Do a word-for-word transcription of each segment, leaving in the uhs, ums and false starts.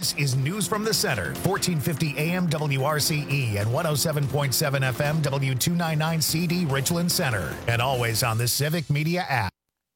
This is News from the Center, fourteen fifty A M W R C E and one oh seven point seven F M W two ninety-nine C D Richland Center. And always on the Civic Media app.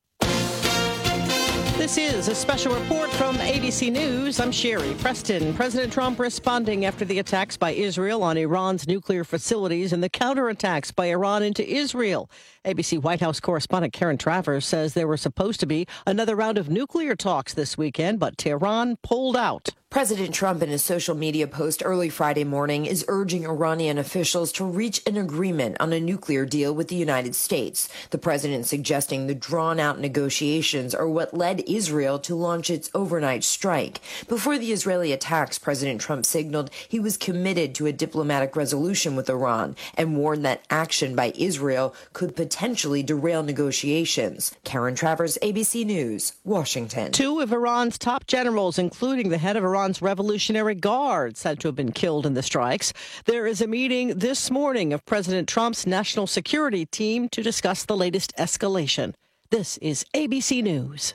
This is a special report from A B C News. I'm Sherry Preston. President Trump responding after the attacks by Israel on Iran's nuclear facilities and the counterattacks by Iran into Israel. A B C White House correspondent Karen Travers says there were supposed to be another round of nuclear talks this weekend, but Tehran pulled out. President Trump in a social media post early Friday morning is urging Iranian officials to reach an agreement on a nuclear deal with the United States. The president suggesting the drawn-out negotiations are what led Israel to launch its overnight strike. Before the Israeli attacks, President Trump signaled he was committed to a diplomatic resolution with Iran and warned that action by Israel could potentially derail negotiations. Karen Travers, A B C News, Washington. Two of Iran's top generals, including the head of Iran Iran's Revolutionary Guard, said to have been killed in the strikes. There is a meeting this morning of President Trump's national security team to discuss the latest escalation. This is A B C News.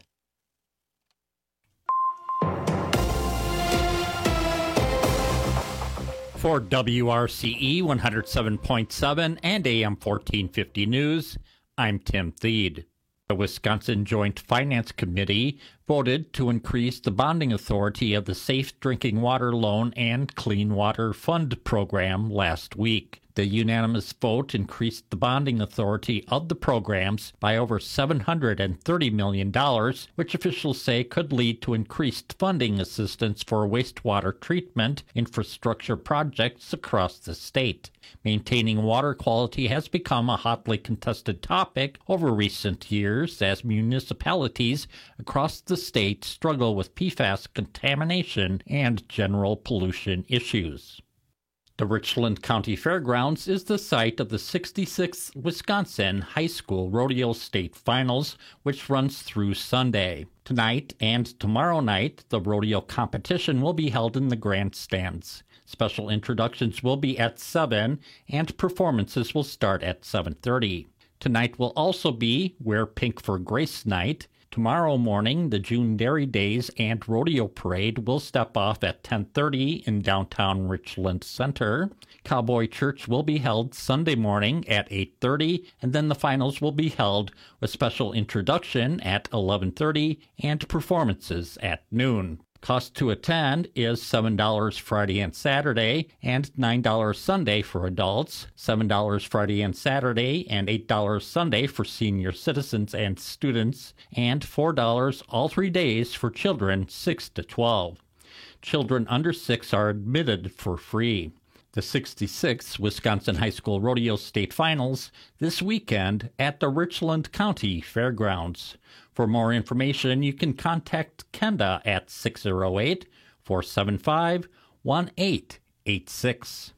For W R C E one oh seven point seven and A M fourteen fifty News, I'm Tim Thede. The Wisconsin Joint Finance Committee voted to increase the bonding authority of the Safe Drinking Water Loan and Clean Water Fund program last week. The unanimous vote increased the bonding authority of the programs by over seven hundred thirty million dollars, which officials say could lead to increased funding assistance for wastewater treatment infrastructure projects across the state. Maintaining water quality has become a hotly contested topic over recent years as municipalities across the state struggle with P FAS contamination and general pollution issues. The Richland County Fairgrounds is the site of the sixty-sixth Wisconsin High School Rodeo State Finals, which runs through Sunday. Tonight and tomorrow night, the rodeo competition will be held in the grandstands. Special introductions will be at seven, and performances will start at seven thirty. Tonight will also be Wear Pink for Grace Night. Tomorrow morning, the June Dairy Days and Rodeo Parade will step off at ten thirty in downtown Richland Center. Cowboy Church will be held Sunday morning at eight thirty, and then the finals will be held with special introduction at eleven thirty and performances at noon. Cost to attend is seven dollars Friday and Saturday and nine dollars Sunday for adults, seven dollars Friday and Saturday and eight dollars Sunday for senior citizens and students, and four dollars all three days for children six to twelve. Children under six are admitted for free. The sixty-sixth Wisconsin High School Rodeo State Finals this weekend at the Richland County Fairgrounds. For more information, you can contact Kenda at six oh eight, four seven five, one eight eight six.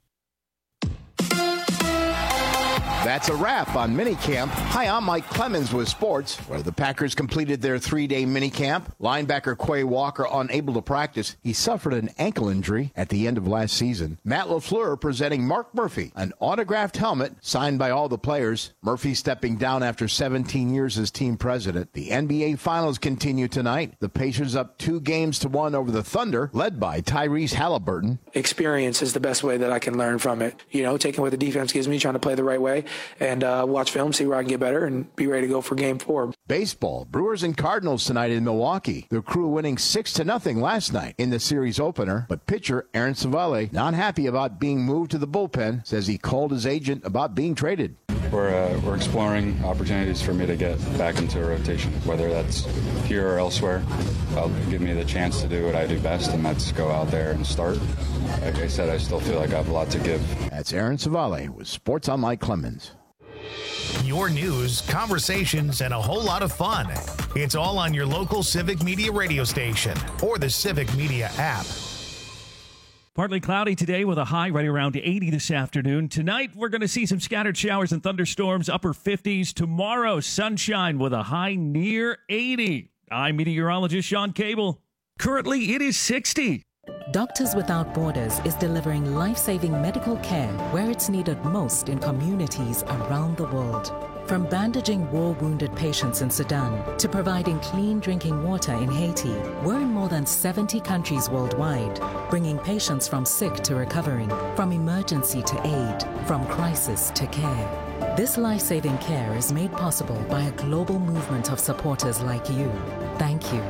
That's a wrap on minicamp. Hi, I'm Mike Clemens with sports, where the Packers completed their three-day minicamp. Linebacker Quay Walker unable to practice. He suffered an ankle injury at the end of last season. Matt LaFleur presenting Mark Murphy, an autographed helmet signed by all the players. Murphy stepping down after seventeen years as team president. The N B A Finals continue tonight. The Pacers up two games to one over the Thunder, led by Tyrese Halliburton. Experience is the best way that I can learn from it. You know, taking what the defense gives me, trying to play the right way, and uh, watch film, see where I can get better, and be ready to go for game four. Baseball, Brewers and Cardinals tonight in Milwaukee. The Crew winning six to nothing last night in the series opener, but pitcher Aaron Savale not happy about being moved to the bullpen, says he called his agent about being traded. We're, uh, we're exploring opportunities for me to get back into a rotation, whether that's here or elsewhere. I'll give me the chance to do what I do best, and that's go out there and start. Like I said, I still feel like I have a lot to give. That's Aaron Savale with Sports on Mike Clemens. Your news, conversations, and a whole lot of fun. It's all on your local Civic Media radio station or the Civic Media app. Partly cloudy today with a high right around eighty this afternoon. Tonight, we're going to see some scattered showers and thunderstorms, upper fifties. Tomorrow, sunshine with a high near eighty. I'm meteorologist Sean Cable. Currently, it is sixty. Doctors Without Borders is delivering life-saving medical care where it's needed most in communities around the world. From bandaging war-wounded patients in Sudan to providing clean drinking water in Haiti, we're in more than seventy countries worldwide, bringing patients from sick to recovering, from emergency to aid, from crisis to care. This life-saving care is made possible by a global movement of supporters like you. Thank you.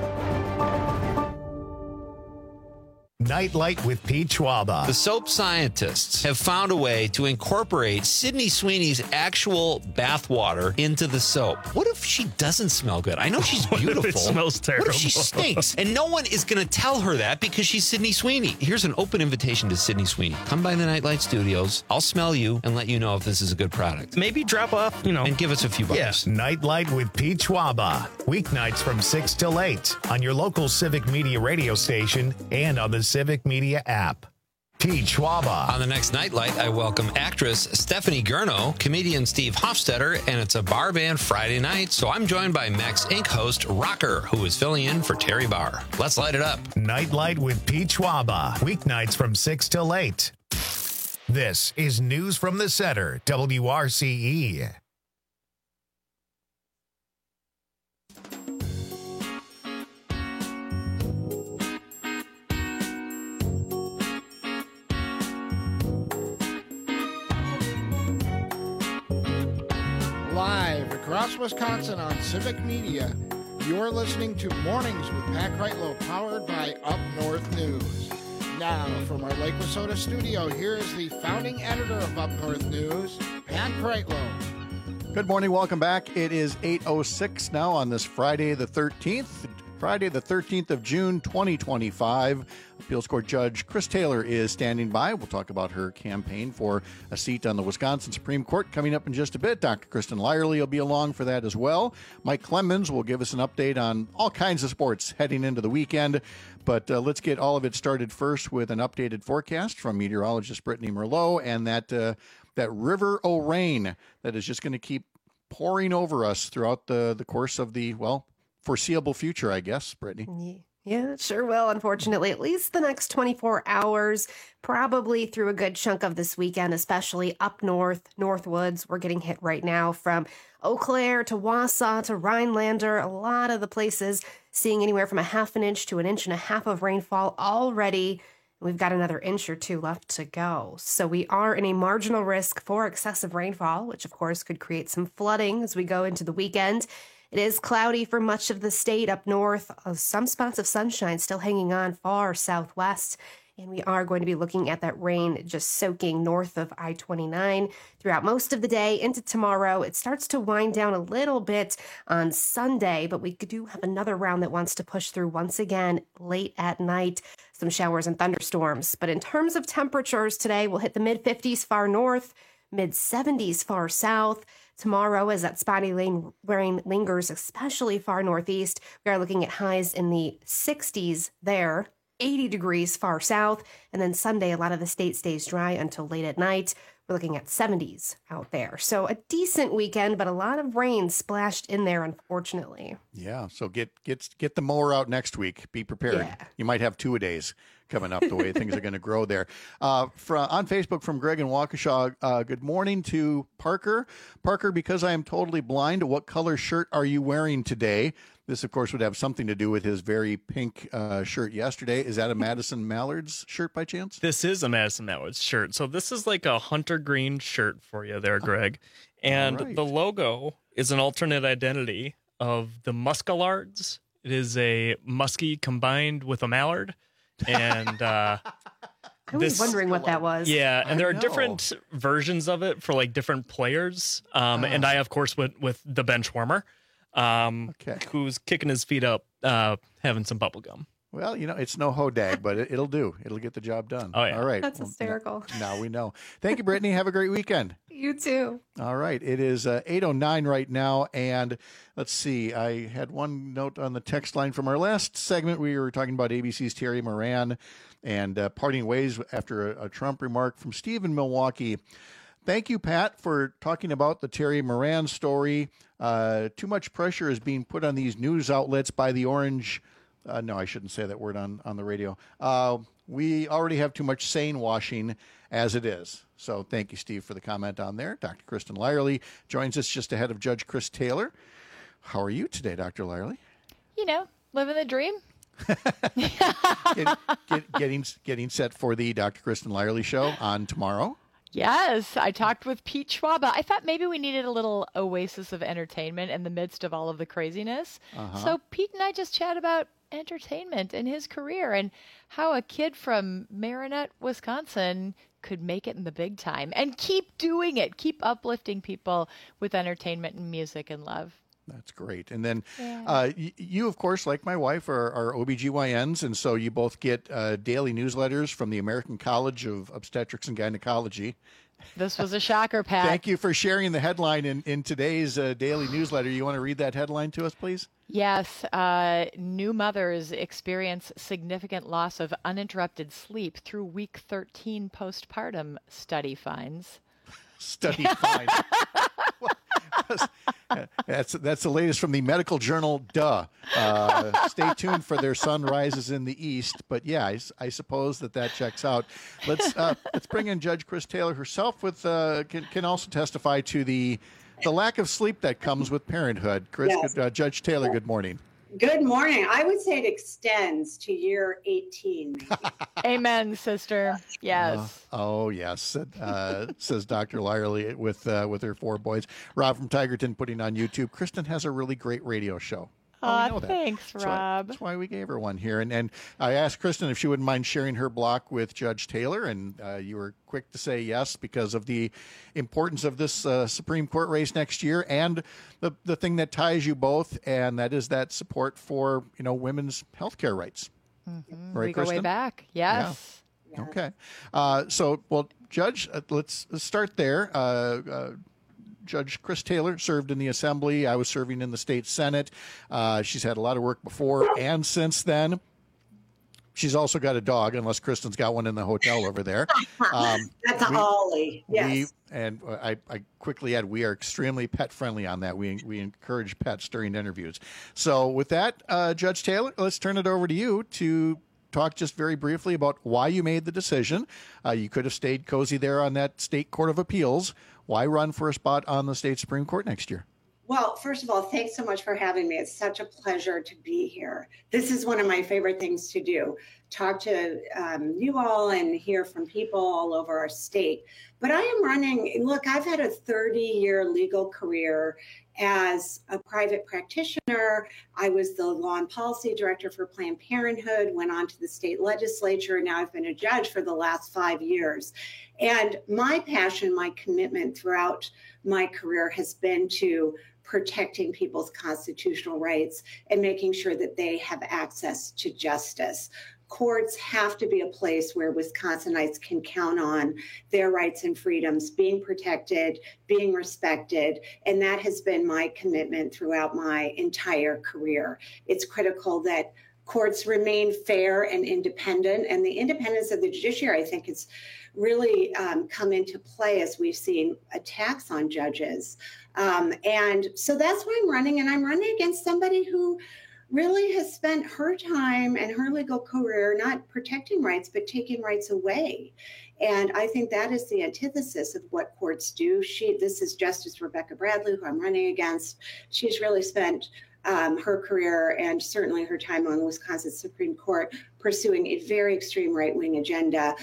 Nightlight with Pete Schwaba. The soap scientists have found a way to incorporate Sydney Sweeney's actual bathwater into the soap. What if she doesn't smell good? I know she's beautiful. What if it smells terrible? What if she stinks? And no one is going to tell her that because she's Sydney Sweeney. Here's an open invitation to Sydney Sweeney. Come by the Nightlight Studios. I'll smell you and let you know if this is a good product. Maybe drop off, you know. And give us a few bucks. Yeah. Nightlight with Pete Schwaba. Weeknights from six till eight on your local Civic Media radio station and on the Civic Media app. Pete Schwaba. On the next Nightlight, I welcome actress Stephanie Gurno, comedian Steve Hofstetter, and it's a bar band Friday night, so I'm joined by Max Incorporated host Rocker, who is filling in for Terry Barr. Let's light it up. Nightlight with Pete Schwaba. Weeknights from six till eight. This is News from the Center, W R C E. Live across Wisconsin on Civic Media, you're listening to Mornings with Pat Kreitlow, powered by Up North News. Now, from our Lake Wissota studio, here is the founding editor of Up North News, Pat Kreitlow. Good morning, welcome back. It is eight oh six now on this Friday the thirteenth. Friday the thirteenth of June, twenty twenty-five. Appeals Court Judge Chris Taylor is standing by. We'll talk about her campaign for a seat on the Wisconsin Supreme Court coming up in just a bit. Doctor Kristen Lyerly will be along for that as well. Mike Clemens will give us an update on all kinds of sports heading into the weekend. But uh, let's get all of it started first with an updated forecast from meteorologist Brittany Merlot and that, uh, that river o' rain that is just going to keep pouring over us throughout the, the course of the, well, foreseeable future, I guess, Brittany. Yeah, it sure will, unfortunately. At least the next twenty-four hours, probably through a good chunk of this weekend, especially up north, Northwoods. We're getting hit right now from Eau Claire to Wausau to Rhinelander. A lot of the places seeing anywhere from a half an inch to an inch and a half of rainfall already. We've got another inch or two left to go. So we are in a marginal risk for excessive rainfall, which of course could create some flooding as we go into the weekend. It is cloudy for much of the state up north. Uh, some spots of sunshine still hanging on far southwest. And we are going to be looking at that rain just soaking north of I twenty-nine throughout most of the day into tomorrow. It starts to wind down a little bit on Sunday, but we do have another round that wants to push through once again late at night. Some showers and thunderstorms. But in terms of temperatures today, we'll hit the mid fifties far north, mid seventies far south. Tomorrow, as that spotty rain lingers, especially far northeast, we are looking at highs in the sixties there, eighty degrees far south. And then Sunday, a lot of the state stays dry until late at night. We're looking at seventies out there. So a decent weekend, but a lot of rain splashed in there, unfortunately. Yeah, so get get get the mower out next week. Be prepared. Yeah. You might have two-a-days coming up the way things are going to grow there. Uh, from, on Facebook from Greg and Waukesha, uh, good morning to Parker. Parker, because I am totally blind, what color shirt are you wearing today? This, of course, would have something to do with his very pink uh, shirt yesterday. Is that a Madison Mallards shirt by chance? This is a Madison Mallards shirt. So this is like a hunter green shirt for you there, Greg. And right. The logo is an alternate identity of the Muskelards. It is a muskie combined with a mallard. And uh, I was this, wondering what that was. Yeah, and I there are know. different versions of it for like different players. Um, oh. And I, of course, went with the bench warmer. Um, okay. Who's kicking his feet up, uh, having some bubble gum. Well, you know, it's no hodag, but it, it'll do. It'll get the job done. Oh, yeah. All right. That's well, hysterical. Now we know. Thank you, Brittany. Have a great weekend. You too. All right. It is uh, eight oh nine right now. And let's see. I had one note on the text line from our last segment. We were talking about A B C's Terry Moran and uh, parting ways after a, a Trump remark from Steve in Milwaukee. Thank you, Pat, for talking about the Terry Moran story. Uh, too much pressure is being put on these news outlets by the orange Uh, no, I shouldn't say that word on, on the radio. Uh, we already have too much sane washing as it is. So thank you, Steve, for the comment on there. Doctor Kristen Lyerly joins us just ahead of Judge Chris Taylor. How are you today, Doctor Lyerly? You know, living the dream. get, get, getting getting set for the Doctor Kristen Lyerly show on tomorrow. Yes, I talked with Pete Schwab. I thought maybe we needed a little oasis of entertainment in the midst of all of the craziness. Uh-huh. So Pete and I just chat about entertainment and his career and how a kid from Marinette, Wisconsin could make it in the big time and keep doing it, keep uplifting people with entertainment and music and love. That's great. And then yeah. uh, y- you, of course, like my wife, are, are O B G Y Ns, and so you both get uh, daily newsletters from the American College of Obstetrics and Gynecology. This was a shocker, Pat. Thank you for sharing the headline in, in today's uh, daily newsletter. You want to read that headline to us, please? Yes. Uh, new mothers experience significant loss of uninterrupted sleep through week thirteen postpartum, study finds. Study finds. That's that's the latest from the medical journal. Duh. Uh, stay tuned for their sun rises in the east. But yeah, I, I suppose that that checks out. Let's uh, let's bring in Judge Chris Taylor herself. With uh, can can also testify to the the lack of sleep that comes with parenthood. Chris, Yes. uh, Judge Taylor, good morning. Good morning. I would say it extends to year eighteen. Amen, sister. Yes. Uh, oh, yes, uh, says Doctor Lyerly with uh, with her four boys. Rob from Tigerton putting on YouTube. Kristen has a really great radio show. Oh, we know that. thanks, That's Rob. Why, that's why we gave her one here. And and I asked Kristen if she wouldn't mind sharing her block with Judge Taylor, and uh, you were quick to say yes because of the importance of this uh, Supreme Court race next year and the the thing that ties you both, and that is that support for you know women's health care rights. Mm-hmm. Right, we go way Kristen? back. Yes. Yeah. Okay. Uh, so, well, Judge, uh, let's, let's start there. Uh, uh, Judge Chris Taylor served in the Assembly. I was serving in the state Senate. Uh, she's had a lot of work before and since then. She's also got a dog, unless Kristen's got one in the hotel over there. Um, That's we- a Ollie. Yes. We, and I, I quickly add, we are extremely pet friendly on that. We we encourage pets during interviews. So with that, uh, Judge Taylor, let's turn it over to you to talk just very briefly about why you made the decision. Uh, you could have stayed cozy there on that state court of appeals. Why run for a spot on the state Supreme Court next year? Well, first of all, thanks so much for having me. It's such a pleasure to be here. This is one of my favorite things to do, talk to um, you all and hear from people all over our state. But I am running, look, I've had a thirty-year legal career as a private practitioner. I was the law and policy director for Planned Parenthood, went on to the state legislature. Now I've been a judge for the last five years. And my passion, my commitment throughout my career has been to protecting people's constitutional rights and making sure that they have access to justice. Courts have to be a place where Wisconsinites can count on their rights and freedoms being protected, being respected, and that has been my commitment throughout my entire career. It's critical that courts remain fair and independent, and the independence of the judiciary, I think, has really um, come into play as we've seen attacks on judges. Um, and so that's why I'm running, and I'm running against somebody who really has spent her time and her legal career not protecting rights, but taking rights away. And I think that is the antithesis of what courts do. She, this is Justice Rebecca Bradley, who I'm running against. She's really spent um, her career and certainly her time on the Wisconsin Supreme Court pursuing a very extreme right-wing agenda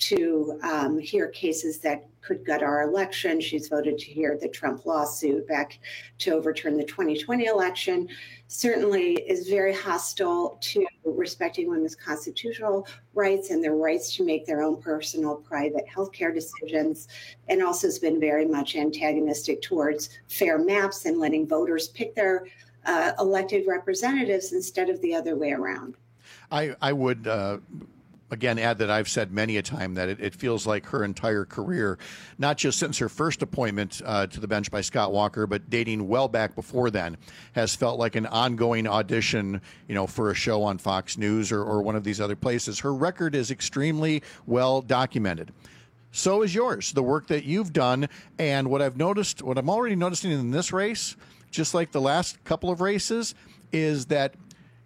to um, hear cases that could gut our election. She's voted to hear the Trump lawsuit back to overturn the twenty twenty election. Certainly is very hostile to respecting women's constitutional rights and their rights to make their own personal private healthcare decisions, and also has been very much antagonistic towards fair maps and letting voters pick their uh, elected representatives instead of the other way around. I, I would, uh, again, add that I've said many a time that it, it feels like her entire career, not just since her first appointment uh, to the bench by Scott Walker, but dating well back before then, has felt like an ongoing audition, you know, for a show on Fox News or, or one of these other places. Her record is extremely well documented. So is yours, the work that you've done. And what I've noticed, what I'm already noticing in this race, just like the last couple of races, is that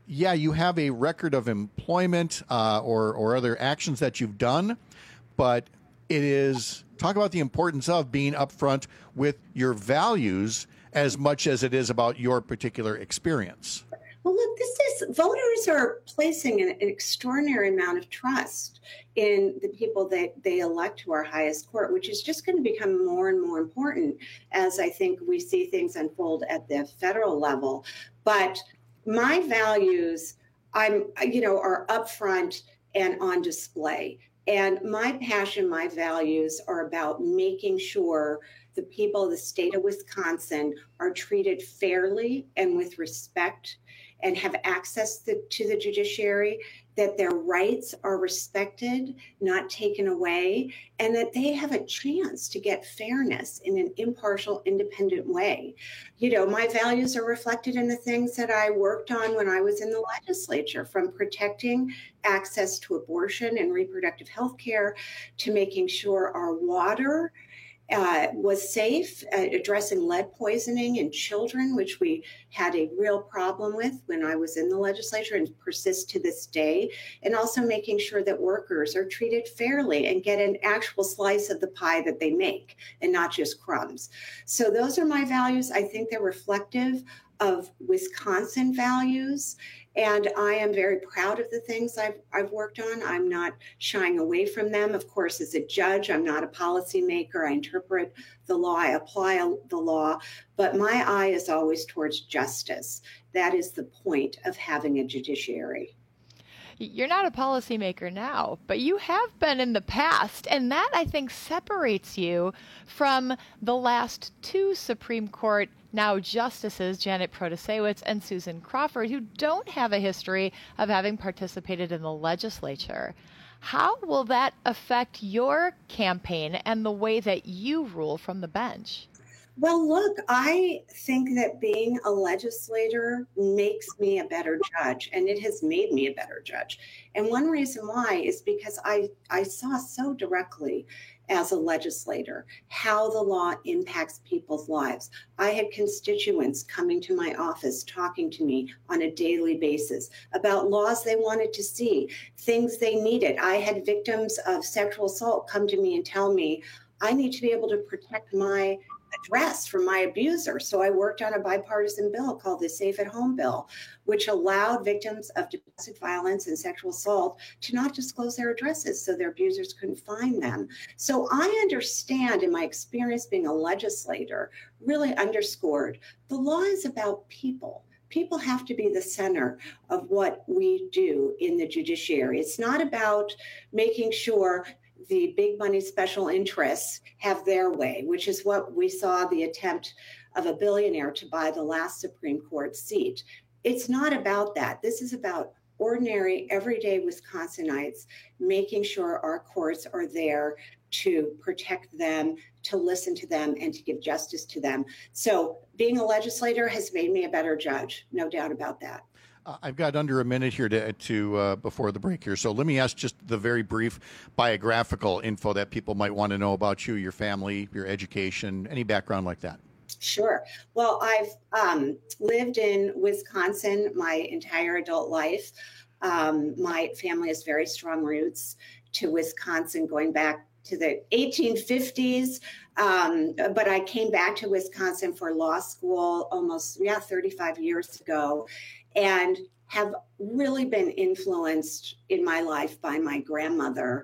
yeah, you have a record of employment uh, or, or other actions that you've done, but it is, talk about the importance of being upfront with your values as much as it is about your particular experience. Well, look, this is, voters are placing an extraordinary amount of trust in the people that they elect to our highest court, which is just going to become more and more important as I think we see things unfold at the federal level. But my values, I'm, you know, are upfront and on display. And my passion, my values are about making sure the people of the state of Wisconsin are treated fairly and with respect and have access to, to the judiciary, that their rights are respected, not taken away, and that they have a chance to get fairness in an impartial, independent way. You know, my values are reflected in the things that I worked on when I was in the legislature, from protecting access to abortion and reproductive health care to making sure our water Uh, was safe, uh, addressing lead poisoning in children, which we had a real problem with when I was in the legislature and persists to this day, and also making sure that workers are treated fairly and get an actual slice of the pie that they make and not just crumbs. So those are my values. I think they're reflective of Wisconsin values. And I am very proud of the things I've, I've worked on. I'm not shying away from them. Of course, as a judge, I'm not a policymaker. I interpret the law, I apply the law, but my eye is always towards justice. That is the point of having a judiciary. You're not a policymaker now, but you have been in the past. And that, I think, separates you from the last two Supreme Court now justices, Janet Protasewicz and Susan Crawford, who don't have a history of having participated in the legislature. How will that affect your campaign and the way that you rule from the bench? Well, look, I think that being a legislator makes me a better judge, and it has made me a better judge. And one reason why is because I, I saw so directly as a legislator how the law impacts people's lives. I had constituents coming to my office talking to me on a daily basis about laws they wanted to see, things they needed. I had victims of sexual assault come to me and tell me, I need to be able to protect my address from my abuser. So I worked on a bipartisan bill called the Safe at Home Bill, which allowed victims of domestic violence and sexual assault to not disclose their addresses so their abusers couldn't find them. So I understand, in my experience being a legislator, really underscored the law is about people. People have to be the center of what we do in the judiciary. It's not about making sure the big money special interests have their way, which is what we saw the attempt of a billionaire to buy the last Supreme Court seat. It's not about that. This is about ordinary, everyday Wisconsinites making sure our courts are there to protect them, to listen to them, and to give justice to them. So being a legislator has made me a better judge, no doubt about that. I've got under a minute here to, to uh, before the break here. So let me ask just the very brief biographical info that people might want to know about you, your family, your education, any background like that. Sure. Well, I've um, lived in Wisconsin my entire adult life. Um, my family has very strong roots to Wisconsin going back to the eighteen fifties. Um, but I came back to Wisconsin for law school almost, yeah, thirty-five years ago, and have really been influenced in my life by my grandmother,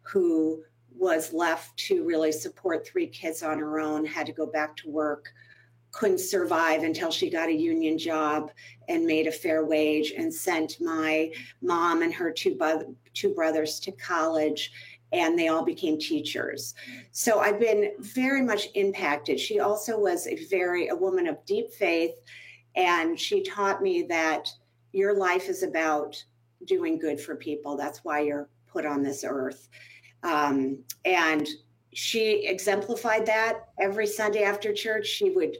who was left to really support three kids on her own, had to go back to work, couldn't survive until she got a union job and made a fair wage, and sent my mom and her two, bu- two brothers to college, and they all became teachers. So I've been very much impacted. She also was a very, a woman of deep faith, and she taught me that your life is about doing good for people. That's why you're put on this earth. Um, and she exemplified that. Every Sunday after church, she would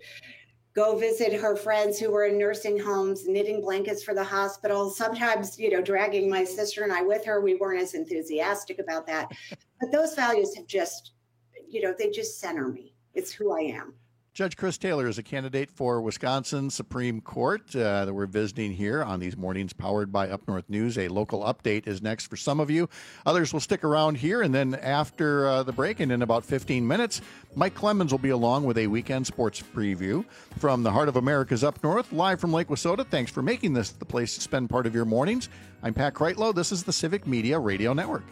go visit her friends who were in nursing homes, knitting blankets for the hospital, sometimes, you know, dragging my sister and I with her. We weren't as enthusiastic about that. But those values have just, you know, they just center me. It's who I am. Judge Chris Taylor is a candidate for Wisconsin Supreme Court uh, that we're visiting here on these mornings powered by Up North News. A local update is next for some of you. Others will stick around here, and then after uh, the break and in about fifteen minutes, Mike Clemens will be along with a weekend sports preview from the heart of America's Up North, live from Lake Wissota. Thanks for making this the place to spend part of your mornings. I'm Pat Kreitlow. This is the Civic Media Radio Network.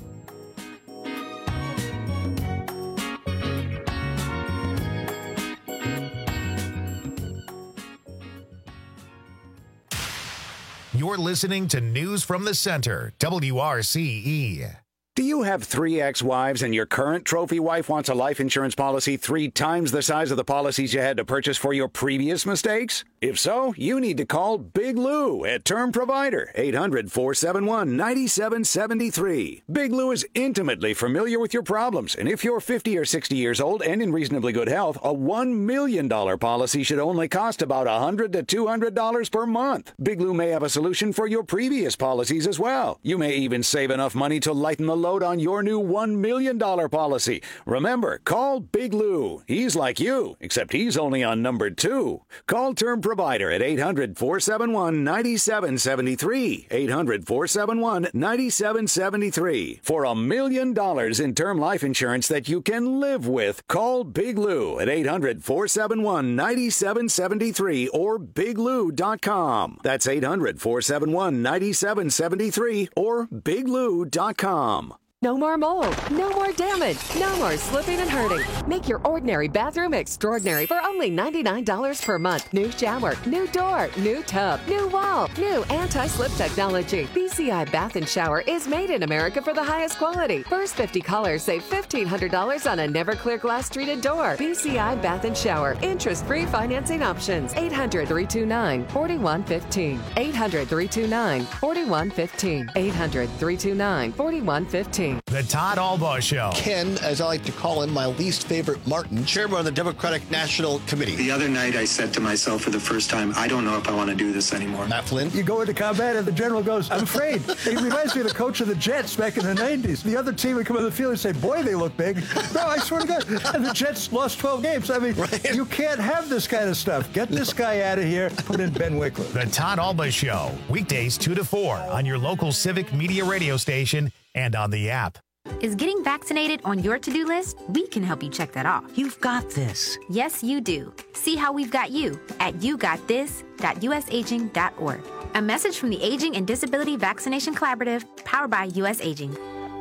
You're listening to News from the Center, W R C E. Do you have three ex-wives and your current trophy wife wants a life insurance policy three times the size of the policies you had to purchase for your previous mistakes? If so, you need to call Big Lou at Term Provider, eight hundred, four seven one, nine seven seven three. Big Lou is intimately familiar with your problems, and if you're fifty or sixty years old and in reasonably good health, a one million dollars policy should only cost about one hundred to two hundred dollars per month. Big Lou may have a solution for your previous policies as well. You may even save enough money to lighten the load on your new one million dollars policy. Remember, call Big Lou. He's like you, except he's only on number two. Call Term Provider at eight hundred, four seven one, nine seven seven three. eight hundred, four seven one, nine seven seven three. For a million dollars in term life insurance that you can live with, call Big Lou at eight hundred, four seven one, nine seven seven three or big lou dot com. That's eight hundred, four seven one, nine seven seven three or big lou dot com. No more mold, no more damage, no more slipping and hurting. Make your ordinary bathroom extraordinary for only ninety-nine dollars per month. New shower, new door, new tub, new wall, new anti-slip technology. B C I Bath and Shower is made in America for the highest quality. First fifty callers save fifteen hundred dollars on a never-clear glass treated door. B C I Bath and Shower. Interest-free financing options. eight hundred, three two nine, four one one five. eight hundred, three two nine, four one one five. eight hundred, three two nine, four one one five. The Todd Albaugh Show. Ken, as I like to call him, my least favorite Martin, chairman of the Democratic National Committee. The other night I said to myself for the first time, I don't know if I want to do this anymore. Matt Flynn. You go into combat and the general goes, I'm afraid. He reminds me of the coach of the Jets back in the nineties. The other team would come on the field and say, boy, they look big. No, I swear to God. And the Jets lost twelve games. I mean, right. You can't have this kind of stuff. Get this guy out of here. Put in Ben Wickler. The Todd Albaugh Show. Weekdays two to four on your local Civic Media radio station and on the app. Is getting vaccinated on your to-do list? We can help you check that off. You've got this. Yes, you do. See how we've got you at you got this dot u s aging dot org. A message from the Aging and Disability Vaccination Collaborative, powered by U S Aging.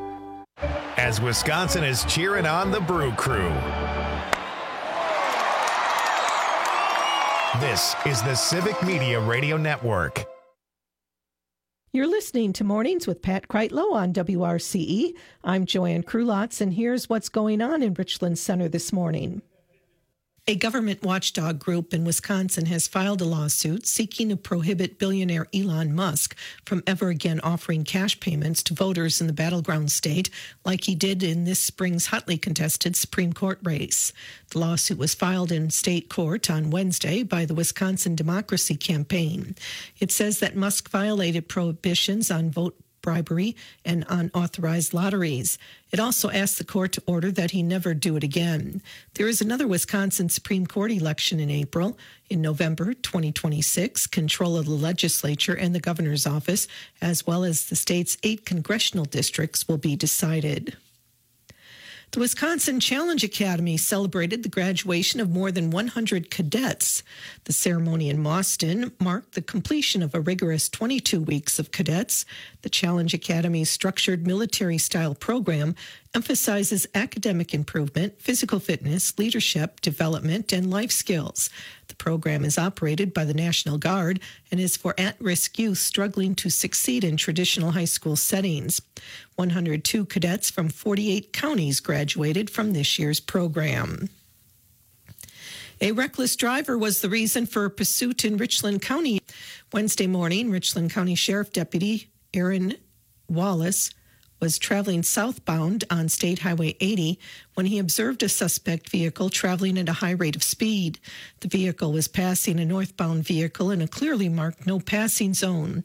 As Wisconsin is cheering on the Brew Crew. This is the Civic Media Radio Network. You're listening to Mornings with Pat Kreitlow on W R C E. I'm Joanne Krulotz, and here's what's going on in Richland Center this morning. A government watchdog group in Wisconsin has filed a lawsuit seeking to prohibit billionaire Elon Musk from ever again offering cash payments to voters in the battleground state like he did in this spring's hotly contested Supreme Court race. The lawsuit was filed in state court on Wednesday by the Wisconsin Democracy Campaign. It says that Musk violated prohibitions on vote bribery and unauthorized lotteries. It also asked the court to order that he never do it again. There is another Wisconsin Supreme Court election in April. In November twenty twenty-six, control of the legislature and the governor's office, as well as the state's eight congressional districts, will be decided. The Wisconsin Challenge Academy celebrated the graduation of more than one hundred cadets. The ceremony in Mauston marked the completion of a rigorous twenty-two weeks of cadets. The Challenge Academy's structured military-style program emphasizes academic improvement, physical fitness, leadership, development, and life skills. The program is operated by the National Guard and is for at-risk youth struggling to succeed in traditional high school settings. one hundred two cadets from forty-eight counties graduated from this year's program. A reckless driver was the reason for a pursuit in Richland County. Wednesday morning, Richland County Sheriff Deputy Aaron Wallace was traveling southbound on State Highway eighty when he observed a suspect vehicle traveling at a high rate of speed. The vehicle was passing a northbound vehicle in a clearly marked no passing zone.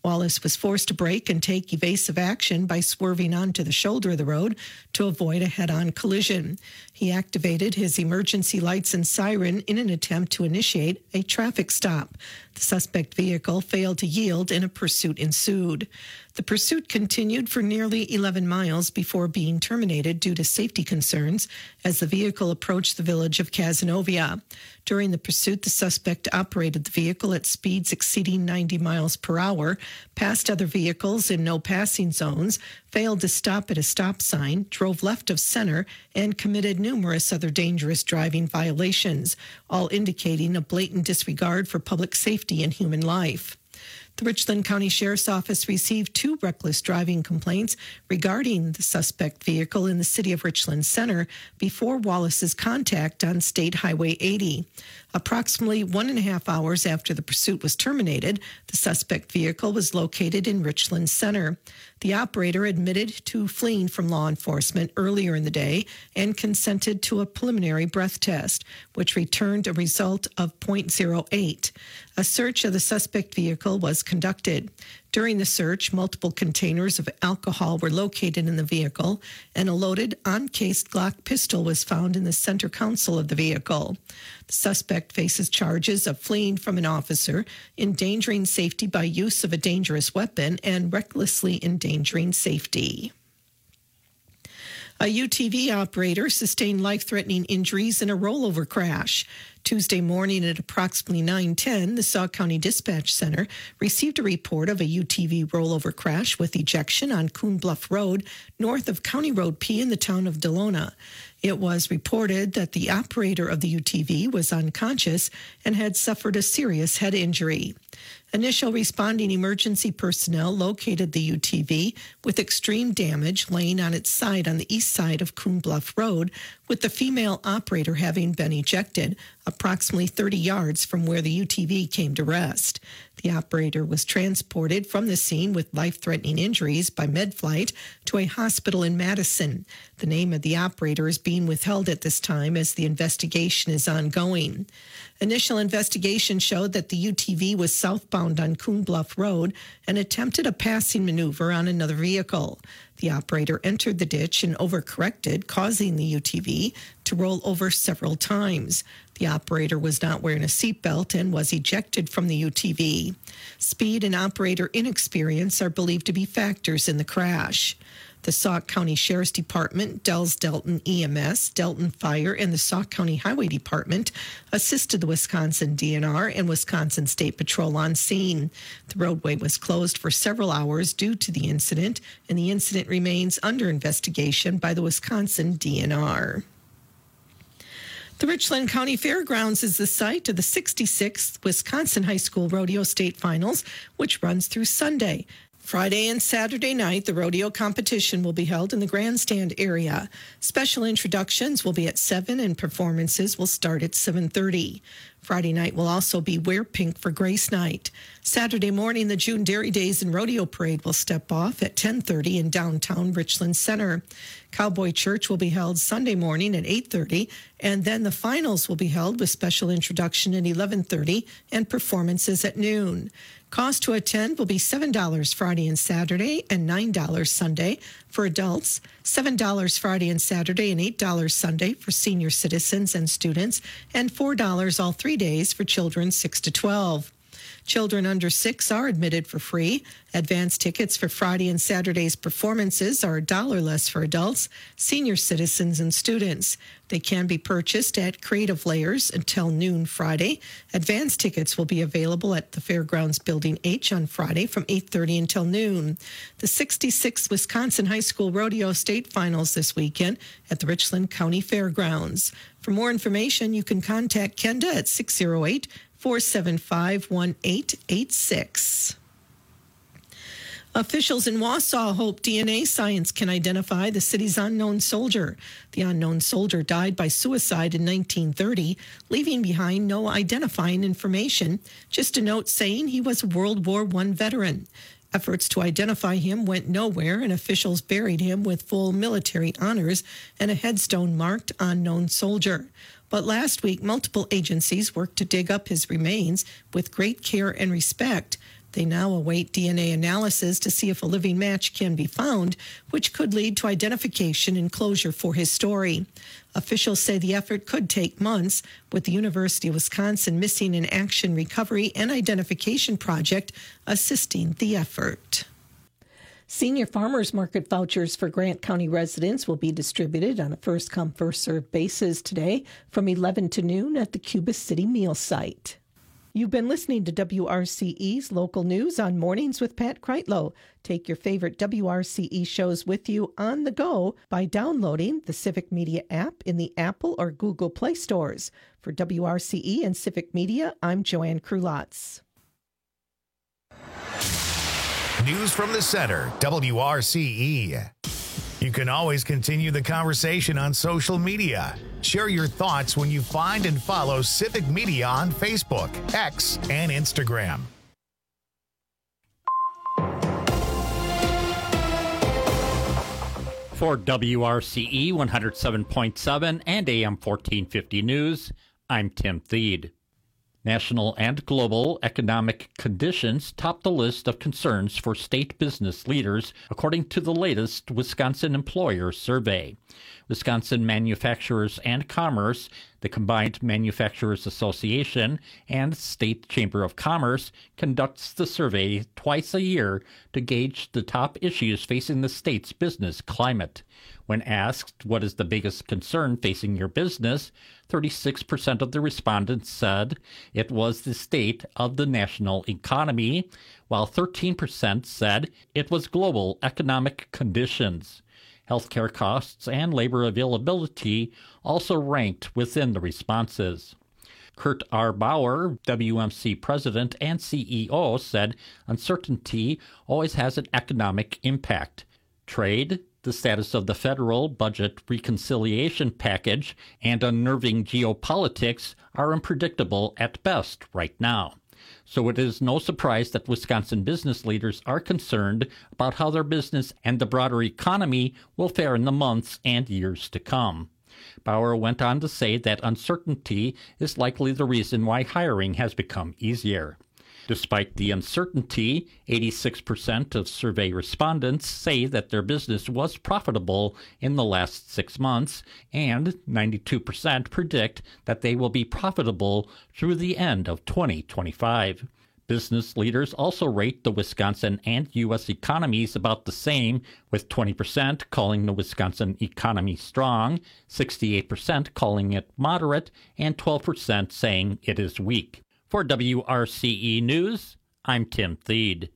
Wallace was forced to brake and take evasive action by swerving onto the shoulder of the road to avoid a head-on collision. He activated his emergency lights and siren in an attempt to initiate a traffic stop. The suspect vehicle failed to yield and a pursuit ensued. The pursuit continued for nearly eleven miles before being terminated due to safety concerns as the vehicle approached the village of Cazenovia. During the pursuit, the suspect operated the vehicle at speeds exceeding ninety miles per hour, passed other vehicles in no passing zones, failed to stop at a stop sign, drove left of center, and committed numerous other dangerous driving violations, all indicating a blatant disregard for public safety and human life. The Richland County Sheriff's Office received two reckless driving complaints regarding the suspect vehicle in the city of Richland Center before Wallace's contact on State Highway eighty. Approximately one and a half hours after the pursuit was terminated, the suspect vehicle was located in Richland Center. The operator admitted to fleeing from law enforcement earlier in the day and consented to a preliminary breath test, which returned a result of point zero eight. A search of the suspect vehicle was conducted. During the search, multiple containers of alcohol were located in the vehicle, and a loaded, uncased Glock pistol was found in the center console of the vehicle. The suspect faces charges of fleeing from an officer, endangering safety by use of a dangerous weapon, and recklessly endangering safety. A U T V operator sustained life-threatening injuries in a rollover crash. Tuesday morning at approximately nine ten, the Sauk County Dispatch Center received a report of a U T V rollover crash with ejection on Coon Bluff Road, north of County Road P in the town of Delona. It was reported that the operator of the U T V was unconscious and had suffered a serious head injury. Initial responding emergency personnel located the U T V with extreme damage laying on its side on the east side of Coon Bluff Road, with the female operator having been ejected approximately thirty yards from where the U T V came to rest. The operator was transported from the scene with life-threatening injuries by MedFlight to a hospital in Madison. The name of the operator is being withheld at this time as the investigation is ongoing. Initial investigation showed that the U T V was southbound on Coon Bluff Road and attempted a passing maneuver on another vehicle. The operator entered the ditch and overcorrected, causing the U T V to roll over several times. The operator was not wearing a seatbelt and was ejected from the U T V. Speed and operator inexperience are believed to be factors in the crash. The Sauk County Sheriff's Department, Dells Delton E M S, Delton Fire, and the Sauk County Highway Department assisted the Wisconsin D N R and Wisconsin State Patrol on scene. The roadway was closed for several hours due to the incident, and the incident remains under investigation by the Wisconsin D N R. The Richland County Fairgrounds is the site of the sixty-sixth Wisconsin High School Rodeo State Finals, which runs through Sunday. Friday and Saturday night, the rodeo competition will be held in the grandstand area. Special introductions will be at seven and performances will start at seven thirty. Friday night will also be Wear Pink for Grace Night. Saturday morning, the June Dairy Days and Rodeo Parade will step off at ten thirty in downtown Richland Center. Cowboy Church will be held Sunday morning at eight thirty, and then the finals will be held with special introduction at eleven thirty and performances at noon. Cost to attend will be seven dollars Friday and Saturday and nine dollars Sunday for adults, seven dollars Friday and Saturday and eight dollars Sunday for senior citizens and students, and four dollars all three days for children six to twelve. Children under six are admitted for free. Advance tickets for Friday and Saturday's performances are a dollar less for adults, senior citizens, and students. They can be purchased at Creative Layers until noon Friday. Advance tickets will be available at the Fairgrounds Building H on Friday from eight thirty until noon. The sixty-sixth Wisconsin High School Rodeo State Finals this weekend at the Richland County Fairgrounds. For more information, you can contact Kenda at six oh eight, four seven five, one eight eight six. Officials in Wausau hope D N A science can identify the city's unknown soldier. The unknown soldier died by suicide in nineteen thirty, leaving behind no identifying information, just a note saying he was a World War One veteran. Efforts to identify him went nowhere, and officials buried him with full military honors and a headstone marked Unknown Soldier. But last week, multiple agencies worked to dig up his remains with great care and respect. They now await D N A analysis to see if a living match can be found, which could lead to identification and closure for his story. Officials say the effort could take months, with the University of Wisconsin Missing in Action Recovery and Identification Project assisting the effort. Senior Farmers Market vouchers for Grant County residents will be distributed on a first-come, first-served basis today from eleven to noon at the Cuba City Meal Site. You've been listening to W R C E's local news on Mornings with Pat Kreitlow. Take your favorite W R C E shows with you on the go by downloading the Civic Media app in the Apple or Google Play stores. For W R C E and Civic Media, I'm Joanne Krulotz. News from the center, W R C E. You can always continue the conversation on social media. Share your thoughts when you find and follow Civic Media on Facebook, X, and Instagram. For W R C E one oh seven point seven and A M fourteen fifty News, I'm Tim Thede. National and global economic conditions top the list of concerns for state business leaders, according to the latest Wisconsin Employer Survey. Wisconsin Manufacturers and Commerce, the Combined Manufacturers Association, and State Chamber of Commerce conducts the survey twice a year to gauge the top issues facing the state's business climate. When asked what is the biggest concern facing your business, thirty-six percent of the respondents said it was the state of the national economy, while thirteen percent said it was global economic conditions. Healthcare costs and labor availability also ranked within the responses. Kurt R. Bauer, W M C president and C E O, said uncertainty always has an economic impact. Trade, the status of the federal budget reconciliation package, and unnerving geopolitics are unpredictable at best right now. So it is no surprise that Wisconsin business leaders are concerned about how their business and the broader economy will fare in the months and years to come. Bauer went on to say that uncertainty is likely the reason why hiring has become easier. Despite the uncertainty, eighty-six percent of survey respondents say that their business was profitable in the last six months, and ninety-two percent predict that they will be profitable through the end of twenty twenty-five. Business leaders also rate the Wisconsin and U S economies about the same, with twenty percent calling the Wisconsin economy strong, sixty-eight percent calling it moderate, and twelve percent saying it is weak. For W R C E News, I'm Tim Thede.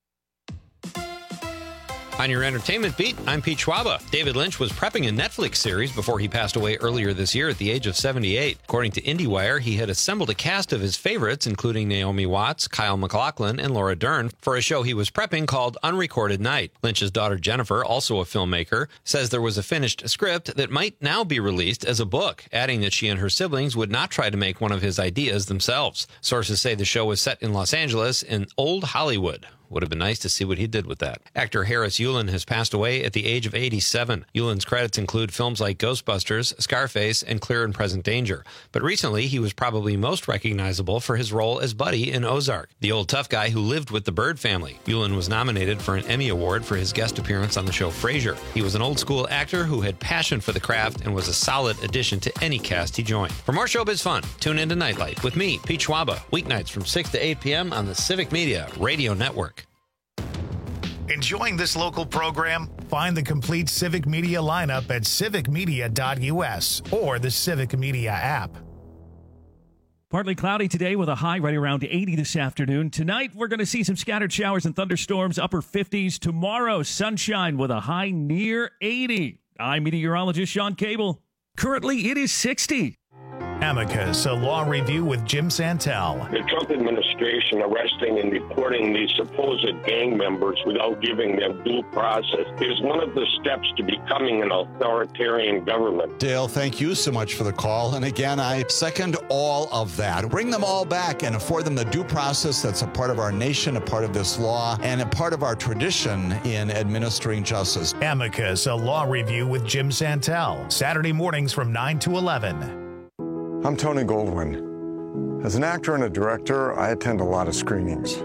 On your entertainment beat, I'm Pete Schwaba. David Lynch was prepping a Netflix series before he passed away earlier this year at the age of seventy-eight. According to IndieWire, he had assembled a cast of his favorites, including Naomi Watts, Kyle MacLachlan, and Laura Dern, for a show he was prepping called Unrecorded Night. Lynch's daughter Jennifer, also a filmmaker, says there was a finished script that might now be released as a book, adding that she and her siblings would not try to make one of his ideas themselves. Sources say the show was set in Los Angeles in Old Hollywood. Would have been nice to see what he did with that. Actor Harris Yulin has passed away at the age of eighty-seven. Yulin's credits include films like Ghostbusters, Scarface, and Clear and Present Danger. But recently, he was probably most recognizable for his role as Buddy in Ozark, the old tough guy who lived with the Bird family. Yulin was nominated for an Emmy Award for his guest appearance on the show Frasier. He was an old-school actor who had passion for the craft and was a solid addition to any cast he joined. For more showbiz fun, tune into Nightlight with me, Pete Schwaba, weeknights from six to eight p.m. on the Civic Media Radio Network. Enjoying this local program? Find the complete Civic Media lineup at civic media dot u s or the Civic Media app. Partly cloudy today with a high right around eighty this afternoon. Tonight, we're going to see some scattered showers and thunderstorms, upper fifties. Tomorrow, sunshine with a high near eighty. I'm meteorologist Sean Cable. Currently, it is sixty. Amicus, a law review with Jim Santel. The Trump administration arresting and deporting these supposed gang members without giving them due process is one of the steps to becoming an authoritarian government. Dale, thank you so much for the call. And again, I second all of that. Bring them all back and afford them the due process that's a part of our nation, a part of this law, and a part of our tradition in administering justice. Amicus, a law review with Jim Santel. Saturday mornings from nine to eleven. I'm Tony Goldwyn. As an actor and a director, I attend a lot of screenings.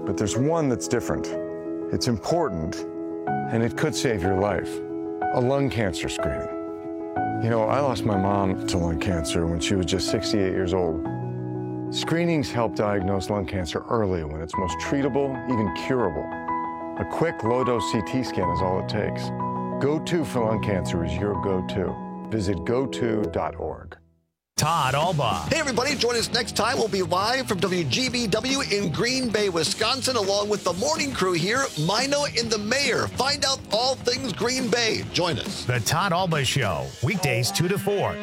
but there's one that's different. It's important, and it could save your life. A lung cancer screening. You know, I lost my mom to lung cancer when she was just sixty-eight years old. Screenings help diagnose lung cancer early when it's most treatable, even curable. A quick low-dose C T scan is all it takes. Go to for lung cancer is your go-to. Visit go to dot org. Todd Alba. Hey, everybody, join us next time. We'll be live from W G B W in Green Bay, Wisconsin, along with the morning crew here, Mino and the mayor. Find out all things Green Bay. Join us. The Todd Alba Show, weekdays two to four.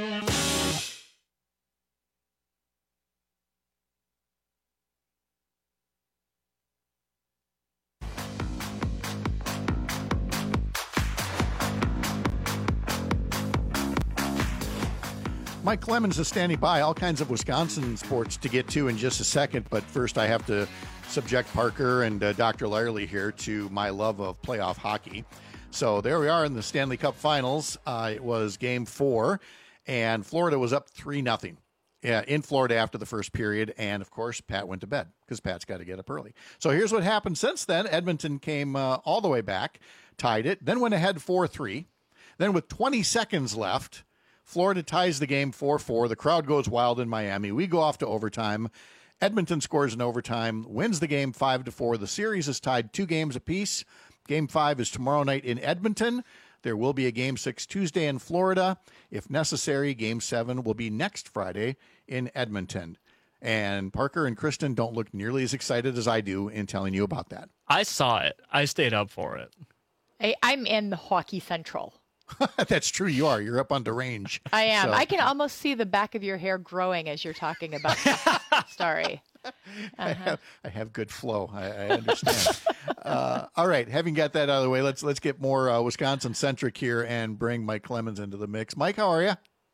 Mike Clemens is standing by. All kinds of Wisconsin sports to get to in just a second. But first, I have to subject Parker and uh, Doctor Lyerly here to my love of playoff hockey. So there we are in the Stanley Cup Finals. Uh, it was game four, and Florida was up three nothing yeah, in Florida after the first period. And, of course, Pat went to bed because Pat's got to get up early. So here's what happened since then. Edmonton came uh, all the way back, tied it, then went ahead four three. Then with twenty seconds left, Florida ties the game four four. The crowd goes wild in Miami. We go off to overtime. Edmonton scores in overtime, wins the game five to four. The series is tied two games apiece. Game five is tomorrow night in Edmonton. There will be a game six Tuesday in Florida. If necessary, game seven will be next Friday in Edmonton. And Parker and Kristen don't look nearly as excited as I do in telling you about that. I saw it. I stayed up for it. I, I'm in the Hockey Central. That's true. You are. You're up on the range. I am. So. I can almost see the back of your hair growing as you're talking about the story. Uh-huh. I, have, I have good flow. I, I understand. uh, all right. Having got that out of the way, let's let's get more uh, Wisconsin centric here and bring Mike Clemens into the mix. Mike, how are you?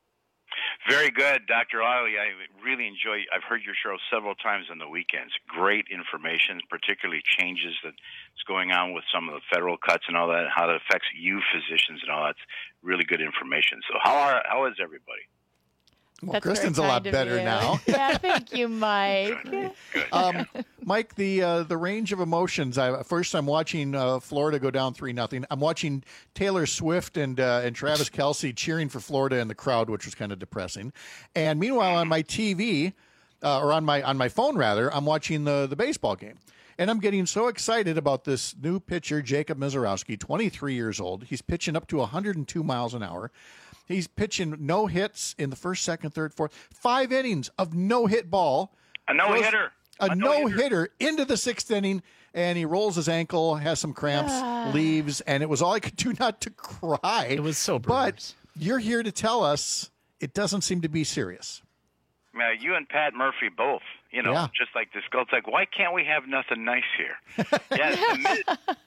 Very good, Doctor Ollie. I really enjoy. I've heard your show several times on the weekends. Great information, particularly changes that's going on with some of the federal cuts and all that, how it affects you physicians and all that's really good information. So how are how is everybody? Well, That's Kristen's a lot better now. Yeah, thank you, Mike. Good. Um, Mike, the uh, the range of emotions. I, first, I'm watching uh, Florida go down three nothing. I'm watching Taylor Swift and uh, and Travis Kelce cheering for Florida in the crowd, which was kind of depressing. And meanwhile, on my T V uh, or on my on my phone rather, I'm watching the the baseball game. And I'm getting so excited about this new pitcher, Jacob Misiorowski, twenty-three years old. He's pitching up to one hundred two miles an hour. He's pitching no hits in the first, second, third, fourth. Five innings of no-hit ball. A no-hitter. A, a no-hitter. no-hitter into the sixth inning, and he rolls his ankle, has some cramps, Ah. leaves, and it was all I could do not to cry. It was so But you're here to tell us it doesn't seem to be serious. Uh, you and Pat Murphy both, you know, Yeah. just like this girl. It's like, why can't we have nothing nice here? Yeah, the minute,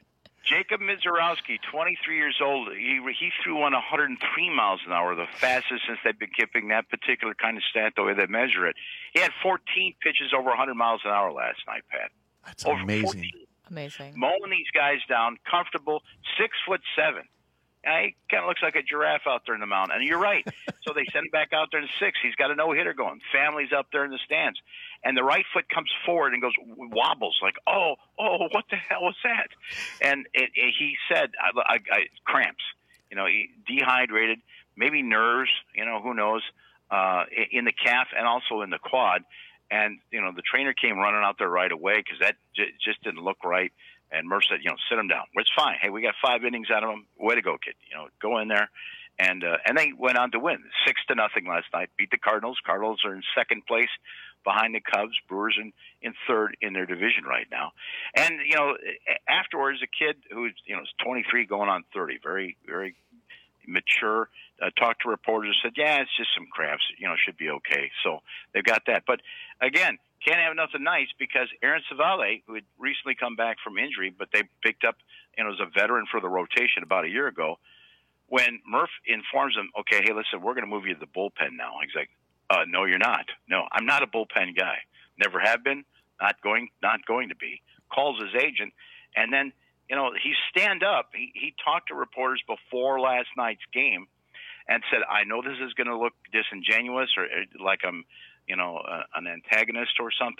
Jacob Misiorowski, twenty-three years old, he he threw one one hundred three miles an hour, the fastest since they've been keeping that particular kind of stat, the way they measure it. He had fourteen pitches over one hundred miles an hour last night, Pat. That's over amazing. fourteen. Amazing. Mowing these guys down, comfortable, six foot seven. Yeah, he kind of looks like a giraffe out there in the mountain. And you're right. So they send him back out there in six. He's got a no-hitter going. Family's up there in the stands. And the right foot comes forward and goes, wobbles, like, oh, oh, what the hell was that? And it, it, he said, I, I, I, cramps, you know, he dehydrated, maybe nerves, you know, who knows, uh, in the calf and also in the quad. And, you know, the trainer came running out there right away because that j- just didn't look right. And Murph said, you know, sit him down. It's fine. Hey, we got five innings out of him. Way to go, kid. You know, go in there. And uh, and they went on to win six to nothing last night. Beat the Cardinals. Cardinals are in second place behind the Cubs. Brewers in, in third in their division right now. And you know, afterwards, a kid who's you know is twenty-three going on thirty, very very mature. Uh, talked to reporters. Said, yeah, it's just some cramps. You know, should be okay. So they've got that. But again, can't have nothing nice because Aaron Savale, who had recently come back from injury, but they picked up, you know, as a veteran for the rotation about a year ago. When Murph informs him, okay, hey, listen, we're going to move you to the bullpen now. He's like, uh, no, you're not. No, I'm not a bullpen guy. Never have been. Not going. Not going to be. Calls his agent, and then you know he stand up. He he talked to reporters before last night's game, and said, I know this is going to look disingenuous or like I'm, you know, uh, an antagonist or something,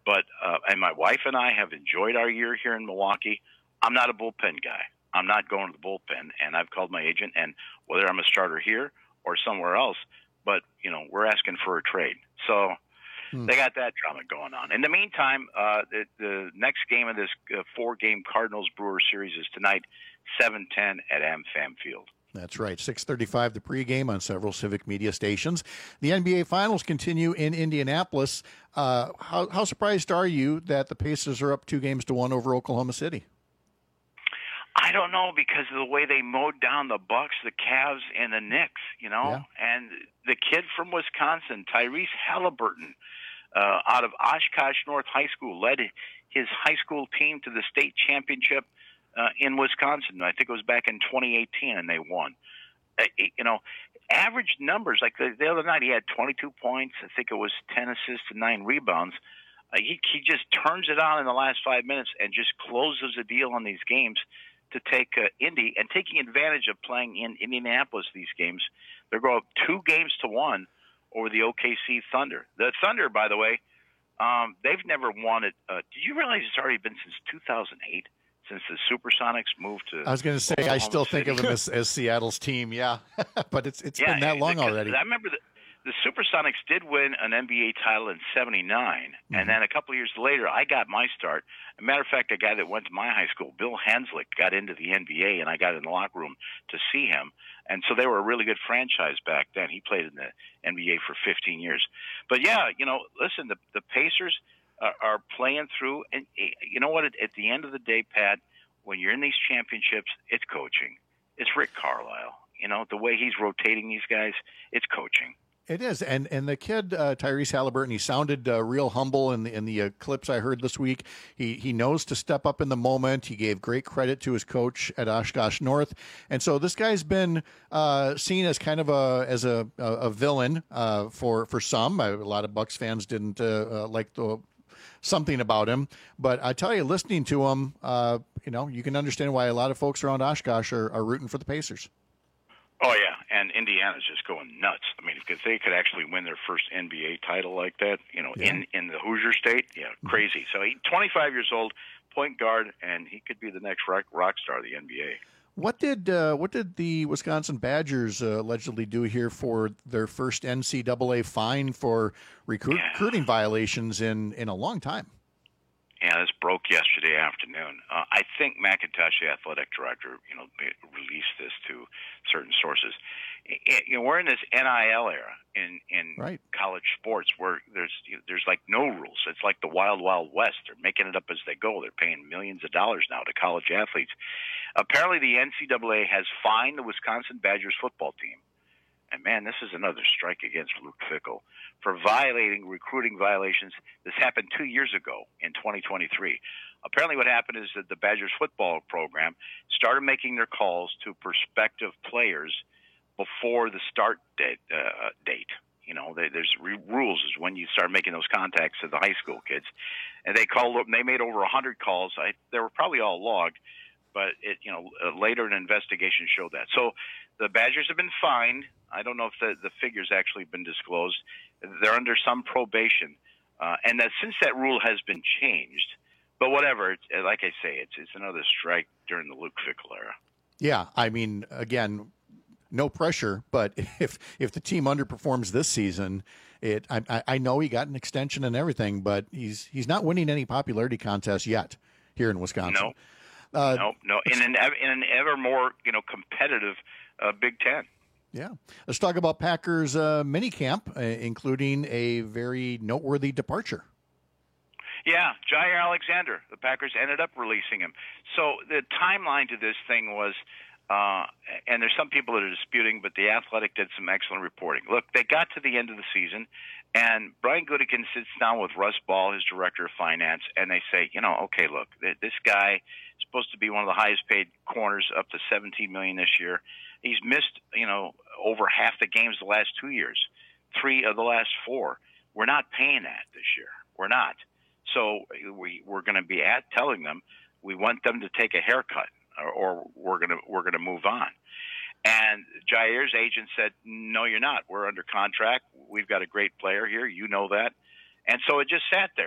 But uh, and my wife and I have enjoyed our year here in Milwaukee. I'm not a bullpen guy. I'm not going to the bullpen, and I've called my agent, and whether I'm a starter here or somewhere else, but you know we're asking for a trade. So hmm. they got that drama going on. In the meantime, uh, the, the next game of this uh, four-game Cardinals-Brewers series is tonight, seven ten at AmFam Field. That's right. six thirty-five, the pregame on several Civic Media stations. The N B A Finals continue in Indianapolis. Uh, how, how surprised are you that the Pacers are up two games to one over Oklahoma City? I don't know, because of the way they mowed down the Bucks, the Cavs, and the Knicks, you know. Yeah. And the kid from Wisconsin, Tyrese Halliburton, uh, out of Oshkosh North High School, led his high school team to the state championship Uh, in Wisconsin. I think it was back in twenty eighteen, and they won. Uh, you know, average numbers, like the, the other night, he had twenty-two points. I think it was ten assists and nine rebounds. Uh, he, he just turns it on in the last five minutes and just closes a deal on these games to take uh, Indy, and taking advantage of playing in Indianapolis these games. They're going up two games to one over the O K C Thunder. The Thunder, by the way, um, they've never won it. Uh, did you realize it's already been since two thousand eight? Since the Supersonics moved to, I was going to say, Oklahoma I still City. think of them as, as Seattle's team, yeah, but it's it's yeah, been that long already. I remember the, the Supersonics did win an N B A title in seventy-nine, mm-hmm. and then a couple of years later, I got my start. As a matter of fact, a guy that went to my high school, Bill Hanslick, got into the N B A, and I got in the locker room to see him. And so they were a really good franchise back then. He played in the N B A for fifteen years. But yeah, you know, listen, the the Pacers are, are playing through, and you know what? At, at the end of the day, Pat, when you're in these championships, it's coaching. It's Rick Carlisle. You know, the way he's rotating these guys, it's coaching. It is, and and the kid uh, Tyrese Halliburton, he sounded uh, real humble in the in the uh, clips I heard this week. He he knows to step up in the moment. He gave great credit to his coach at Oshkosh North, and so this guy's been uh, seen as kind of a as a a villain uh, for for some. A lot of Bucks fans didn't uh, uh, like the. something about him, but I tell you, listening to him, uh, you know, you can understand why a lot of folks around Oshkosh are, are rooting for the Pacers. Oh yeah, and Indiana's just going nuts. I mean, if they could actually win their first N B A title like that, you know, yeah. in in the Hoosier State, yeah, crazy. So he's twenty-five years old, point guard, and he could be the next rock, rock star of the N B A. What did uh, what did the Wisconsin Badgers uh, allegedly do here for their first N C double A fine for recruit, yeah. recruiting violations in, in a long time? Yeah, this broke yesterday afternoon. Uh, I think McIntosh, the athletic director, you know, released this to certain sources. It, you know, we're in this N I L era in in right. college sports where there's you know, there's like no rules. It's like the wild, wild west. They're making it up as they go. They're paying millions of dollars now to college athletes. Apparently, the N C double A has fined the Wisconsin Badgers football team. And, man, this is another strike against Luke Fickell for violating recruiting violations. This happened two years ago in twenty twenty-three. Apparently what happened is that the Badgers football program started making their calls to prospective players before the start date. Uh, date. You know, they, there's re- rules is when you start making those contacts to the high school kids. And they called. They made over one hundred calls. I, they were probably all logged. But it, you know, uh, later an investigation showed that. So the Badgers have been fined. I don't know if the, the figure's actually been disclosed. They're under some probation, uh, and that since that rule has been changed. But whatever, it's, like I say, it's it's another strike during the Luke Fickell era. Yeah, I mean, again, no pressure, but if if the team underperforms this season, it I, I know he got an extension and everything, but he's he's not winning any popularity contests yet here in Wisconsin. No. Uh, no, no, in an in an ever more you know competitive uh, Big Ten. Yeah, let's talk about Packers uh, mini camp, uh, including a very noteworthy departure. Yeah, Jair Alexander. The Packers ended up releasing him. So the timeline to this thing was, uh, and there's some people that are disputing, but the Athletic did some excellent reporting. Look, they got to the end of the season, and Brian Gutekunst sits down with Russ Ball, his director of finance, and they say, you know, okay, look, this guy is supposed to be one of the highest paid corners, up to seventeen million dollars this year. He's missed, you know, over half the games the last two years, three of the last four. We're not paying that this year. We're not. So we, we're going to be at telling them we want them to take a haircut, or, or we're going to we're going to move on. And Jair's agent said, no, you're not. We're under contract. We've got a great player here. You know that. And so it just sat there.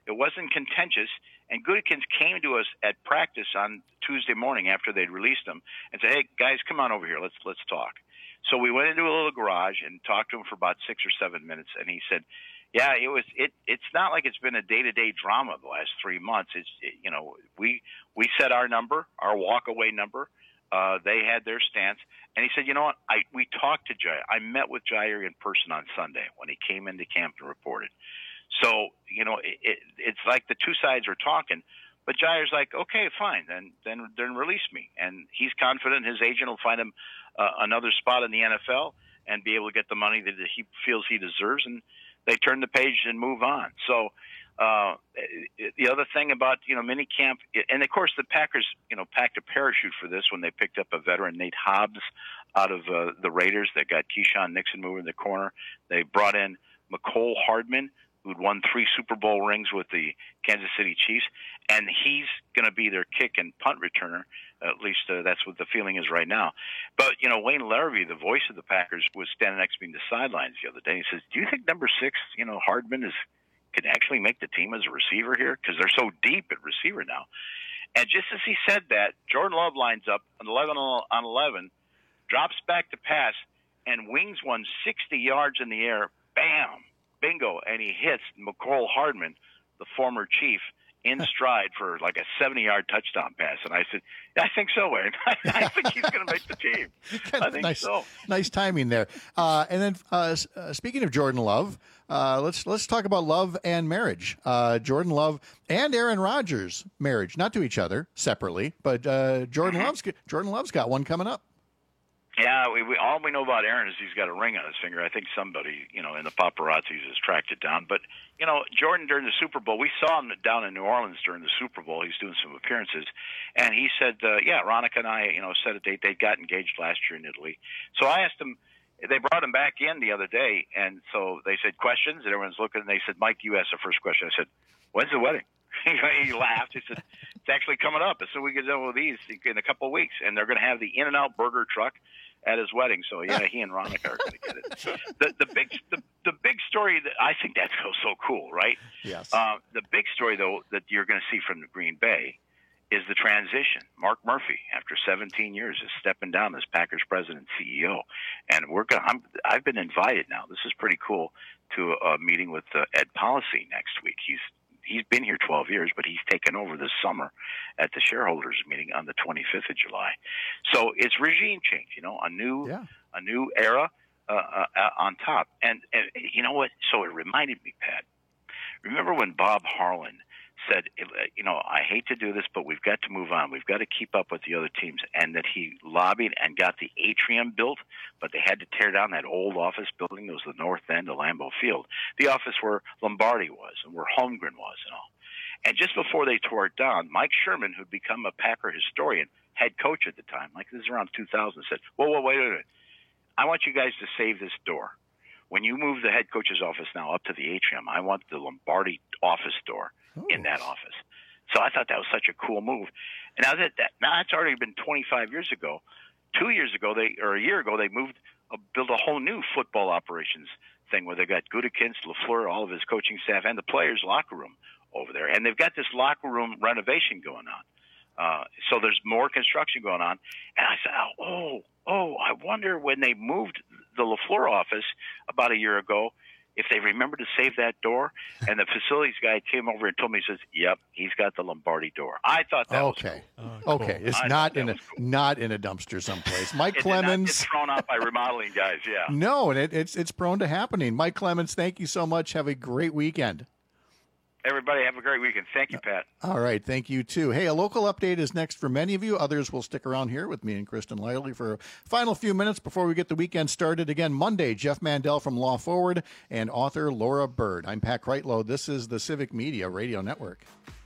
It wasn't contentious. And Goodikins came to us at practice on Tuesday morning after they'd released him and said, "Hey guys, come on over here. Let's let's talk." So we went into a little garage and talked to him for about six or seven minutes, and he said, "Yeah, it was. It. It's not like it's been a day-to-day drama the last three months. It's it, you know we we set our number, our walk-away number. Uh, they had their stance." And he said, "You know what? I we talked to Jair. I met with Jair in person on Sunday when he came into camp and reported. So you know it, it, it's like the two sides are talking." But Jair's like, "Okay, fine, then then then release me." And he's confident his agent will find him uh, another spot in the N F L and be able to get the money that he feels he deserves. And they turn the page and move on. So uh, the other thing about you know minicamp, and of course the Packers you know packed a parachute for this when they picked up a veteran, Nate Hobbs, out of uh, the Raiders. They got Keyshawn Nixon moving in the corner. They brought in McCole Hardman, who'd won three Super Bowl rings with the Kansas City Chiefs, and he's going to be their kick and punt returner. At least uh, that's what the feeling is right now. But, you know, Wayne Larrivee, the voice of the Packers, was standing next to me in the sidelines the other day. He says, "Do you think number six, you know, Hardman is can actually make the team as a receiver here? Because they're so deep at receiver now." And just as he said that, Jordan Love lines up on eleven on eleven, drops back to pass, and wings one sixty yards in the air. Bam! Bingo, and he hits McCole Hardman, the former Chief, in stride for like a seventy-yard touchdown pass. And I said, "I think so, Wayne. I think he's going to make the team. I think nice, so." Nice timing there. Uh, and then, uh, uh, speaking of Jordan Love, uh, let's let's talk about love and marriage. Uh, Jordan Love and Aaron Rodgers' marriage, not to each other separately, but uh, Jordan Love's Jordan Love's got one coming up. Yeah, we, we all we know about Aaron is he's got a ring on his finger. I think somebody, you know, in the paparazzis has tracked it down. But, you know, Jordan during the Super Bowl, we saw him down in New Orleans during the Super Bowl. He's doing some appearances. And he said, uh, yeah, Ronica and I, you know, set a date. They got engaged last year in Italy. So I asked him, they brought him back in the other day. And so they said questions, and everyone's looking. And they said, "Mike, you asked the first question." I said, "When's the wedding?" He laughed. He said, "It's actually coming up. As soon as we get done with these in a couple of weeks. And they're going to have the In-N-Out burger truck at his wedding." So yeah, he and Ronica are going to get it. The the big the, the big story that I think that's so so cool, right? Yes. Uh, the big story though that you're going to see from Green Bay is the transition. Mark Murphy, after seventeen years, is stepping down as Packers president and C E O, and we're going. I'm I've been invited now. This is pretty cool to a meeting with uh, Ed Policy next week. He's He's been here twelve years, but he's taken over this summer at the shareholders meeting on the twenty-fifth of July. So it's regime change, you know, a new, yeah. a new era uh, uh, on top. And, and you know what? So it reminded me, Pat. Remember when Bob Harlan said, you know, "I hate to do this, but we've got to move on. We've got to keep up with the other teams," and that he lobbied and got the atrium built, but they had to tear down that old office building that was the north end of Lambeau Field, the office where Lombardi was and where Holmgren was and all. And just before they tore it down, Mike Sherman, who'd become a Packer historian, head coach at the time, like this is around two thousand, said, whoa, whoa, wait a minute. I want you guys to save this door. When you move the head coach's office now up to the atrium, I want the Lombardi office door Ooh. in that office. So I thought that was such a cool move. And now that, that now it's already been twenty-five years ago. Two years ago, they or a year ago, they moved, uh, built a whole new football operations thing where they got Gutekunst, LaFleur, all of his coaching staff, and the players' locker room over there. And they've got this locker room renovation going on. Uh, so there's more construction going on. And I said, oh, oh, I wonder when they moved the LaFleur office about a year ago, if they remember to save that door. And the facilities guy came over and told me, he says, yep, he's got the Lombardi door. I thought that okay. was cool. Oh, cool. Okay, it's I not in a cool. not in a dumpster someplace. Mike it Clemens. It's thrown out by remodeling guys, yeah. No, and it, it's it's prone to happening. Mike Clemens, thank you so much. Have a great weekend. Everybody have a great weekend. Thank you, Pat. All right. Thank you, too. Hey, a local update is next for many of you. Others will stick around here with me and Kristen Lively for a final few minutes before we get the weekend started. Again, Monday, Jeff Mandel from Law Forward and author Laura Bird. I'm Pat Kreitlow. This is the Civic Media Radio Network.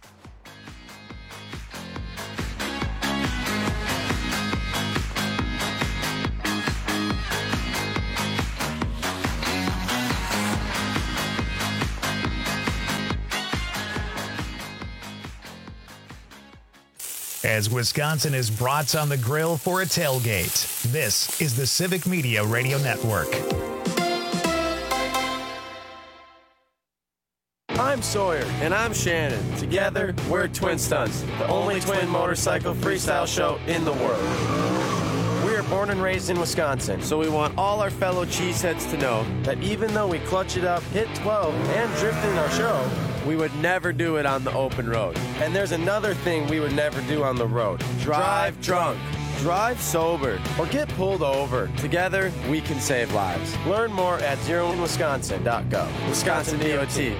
As Wisconsin is brats on the grill for a tailgate, this is the Civic Media Radio Network. I'm Sawyer. And I'm Shannon. Together, we're Twin Stunts, the only twin motorcycle freestyle show in the world. We are born and raised in Wisconsin, so we want all our fellow cheeseheads to know that even though we clutch it up, hit twelve, and drift in our show, we would never do it on the open road. And there's another thing we would never do on the road. Drive drunk. Drive sober or get pulled over. Together, we can save lives. Learn more at zero in wisconsin dot gov. Wisconsin D O T.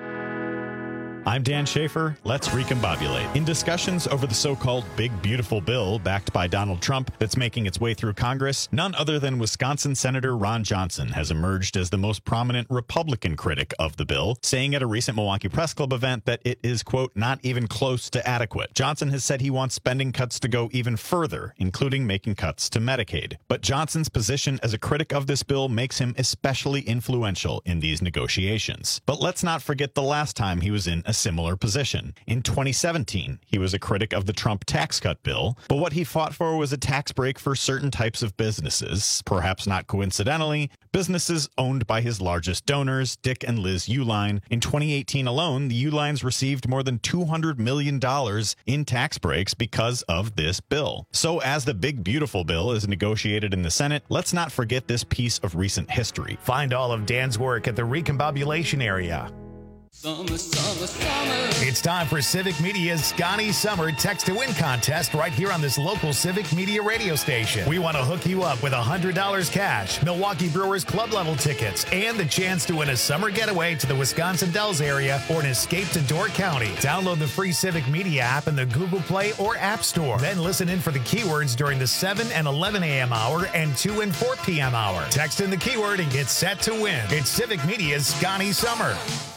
I'm Dan Schaefer. Let's recombobulate. In discussions over the so-called Big Beautiful Bill backed by Donald Trump that's making its way through Congress, none other than Wisconsin Senator Ron Johnson has emerged as the most prominent Republican critic of the bill, saying at a recent Milwaukee Press Club event that it is, quote, not even close to adequate. Johnson has said he wants spending cuts to go even further, including making cuts to Medicaid. But Johnson's position as a critic of this bill makes him especially influential in these negotiations. But let's not forget the last time he was in a similar position. In twenty seventeen, he was a critic of the Trump tax cut bill, but what he fought for was a tax break for certain types of businesses, perhaps not coincidentally, businesses owned by his largest donors, Dick and Liz Uihlein. In twenty eighteen alone, the Uihleins received more than two hundred million dollars in tax breaks because of this bill. So as the Big Beautiful Bill is negotiated in the Senate, let's not forget this piece of recent history. Find all of Dan's work at the Recombobulation area. Summer, summer, summer. It's time for Civic Media's Scotty Summer Text to Win contest right here on this local Civic Media radio station. We want to hook you up with one hundred dollars cash, Milwaukee Brewers club level tickets, and the chance to win a summer getaway to the Wisconsin Dells area or an escape to Door County. Download the free Civic Media app in the Google Play or App Store. Then listen in for the keywords during the seven and eleven a.m. hour and two and four p.m. hour. Text in the keyword and get set to win. It's Civic Media's Scotty Summer.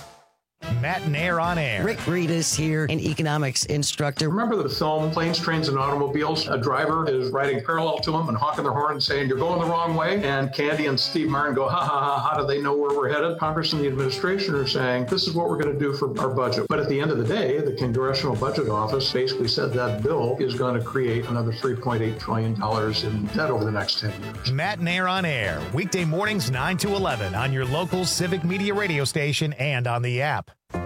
Matt and Air on Air. Rick Reedus here, an economics instructor. Remember the film Planes, Trains, and Automobiles? A driver is riding parallel to him and honking their horn and saying, you're going the wrong way. And Candy and Steve Martin go, ha, ha, ha, how do they know where we're headed? Congress and the administration are saying, this is what we're going to do for our budget. But at the end of the day, the Congressional Budget Office basically said that bill is going to create another three point eight trillion dollars in debt over the next ten years. Matt and Air on Air, weekday mornings nine to eleven on your local Civic Media radio station and on the app. Mommy,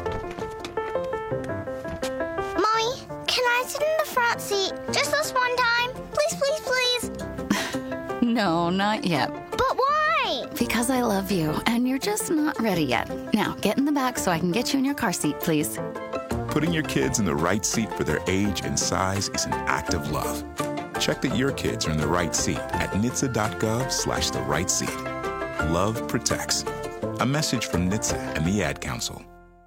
can I sit in the front seat just this one time? Please, please, please. No, not yet. But why? Because I love you, and you're just not ready yet. Now, get in the back so I can get you in your car seat, please. Putting your kids in the right seat for their age and size is an act of love. Check that your kids are in the right seat at N H T S A dot gov slash the right seat. Love protects. A message from N H T S A and the Ad Council.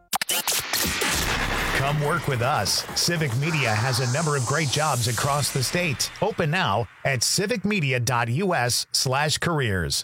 Come work with us. Civic Media has a number of great jobs across the state. Open now at civic media dot u s slash careers.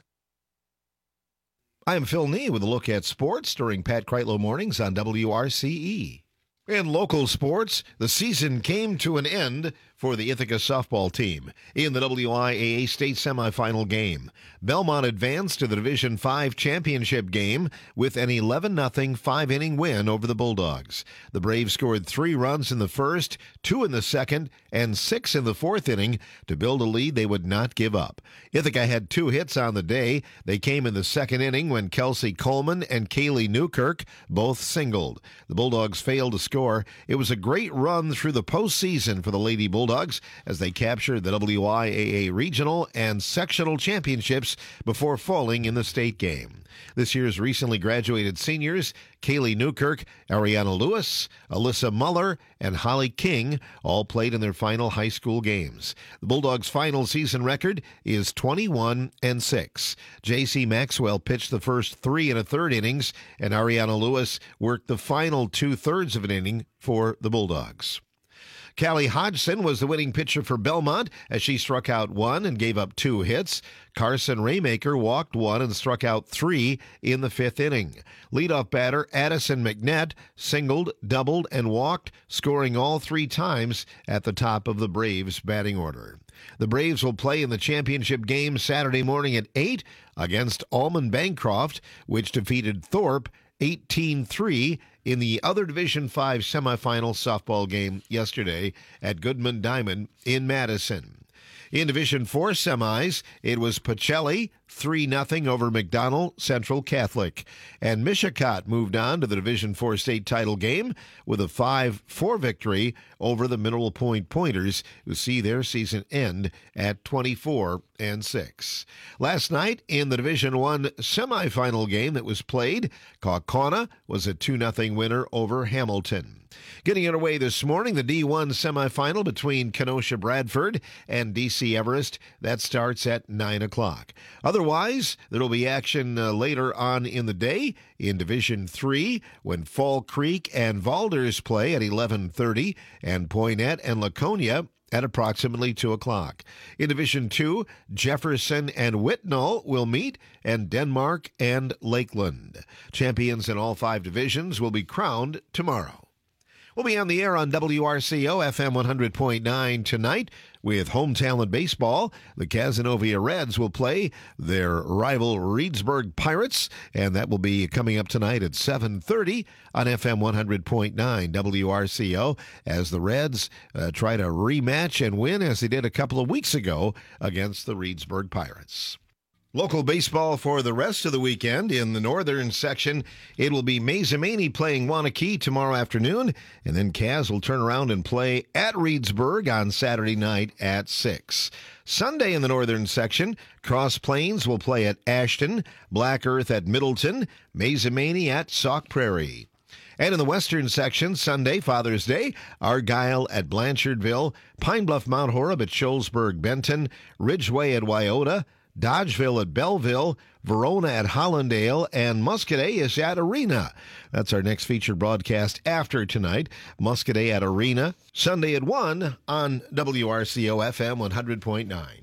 I'm Phil Nee with a look at sports during Pat Kreitlow Mornings on W R C E. In local sports, the season came to an end for the Ithaca softball team in the W I A A state semifinal game. Belmont advanced to the Division five championship game with an eleven nothing five-inning win over the Bulldogs. The Braves scored three runs in the first, two in the second, and six in the fourth inning to build a lead they would not give up. Ithaca had two hits on the day. They came in the second inning when Kelsey Coleman and Kaylee Newkirk both singled. The Bulldogs failed to score. It was a great run through the postseason for the Lady Bulldogs as they captured the W I A A regional and sectional championships before falling in the state game. This year's recently graduated seniors, Kaylee Newkirk, Ariana Lewis, Alyssa Muller, and Holly King, all played in their final high school games. The Bulldogs' final season record is twenty-one and six. J C Maxwell pitched the first three and a third innings, and Ariana Lewis worked the final two-thirds of an inning for the Bulldogs. Callie Hodgson was the winning pitcher for Belmont as she struck out one and gave up two hits. Carson Raymaker walked one and struck out three in the fifth inning. Leadoff batter Addison McNett singled, doubled, and walked, scoring all three times at the top of the Braves' batting order. The Braves will play in the championship game Saturday morning at eight against Almond Bancroft, which defeated Thorpe eighteen three in the other Division five semifinal softball game yesterday at Goodman Diamond in Madison. In Division four semis, it was Pacelli, three nothing over McDonell Central Catholic. And Mishicot moved on to the Division four state title game with a five four victory over the Mineral Point Pointers, who see their season end at twenty-four and six. Last night in the Division one semifinal game that was played, Kaukauna was a two nothing winner over Hamilton. Getting underway this morning, the D one semifinal between Kenosha Bradford and D C Everest. That starts at nine o'clock. Otherwise, there will be action uh, later on in the day in Division three when Fall Creek and Valders play at eleven thirty and Poynette and Laconia at approximately two o'clock. In Division two, Jefferson and Whitnall will meet, and Denmark and Lakeland. Champions in all five divisions will be crowned tomorrow. We'll be on the air on W R C O F M one hundred point nine tonight with Home Talent Baseball. The Cazenovia Reds will play their rival Reedsburg Pirates, and that will be coming up tonight at seven thirty on F M one hundred point nine W R C O as the Reds uh, try to rematch and win as they did a couple of weeks ago against the Reedsburg Pirates. Local baseball for the rest of the weekend. In the northern section, it will be Mazomanie playing Waunakee tomorrow afternoon, and then Kaz will turn around and play at Reedsburg on Saturday night at six. Sunday in the northern section, Cross Plains will play at Ashton, Black Earth at Middleton, Mazomanie at Sauk Prairie. And in the western section, Sunday, Father's Day, Argyle at Blanchardville, Pine Bluff Mount Horeb at Sholesburg Benton, Ridgeway at Wyota, Dodgeville at Belleville, Verona at Hollandale, and Muscadet is at Arena. That's our next featured broadcast after tonight. Muscadet at Arena, Sunday at one on W R C O F M one hundred point nine.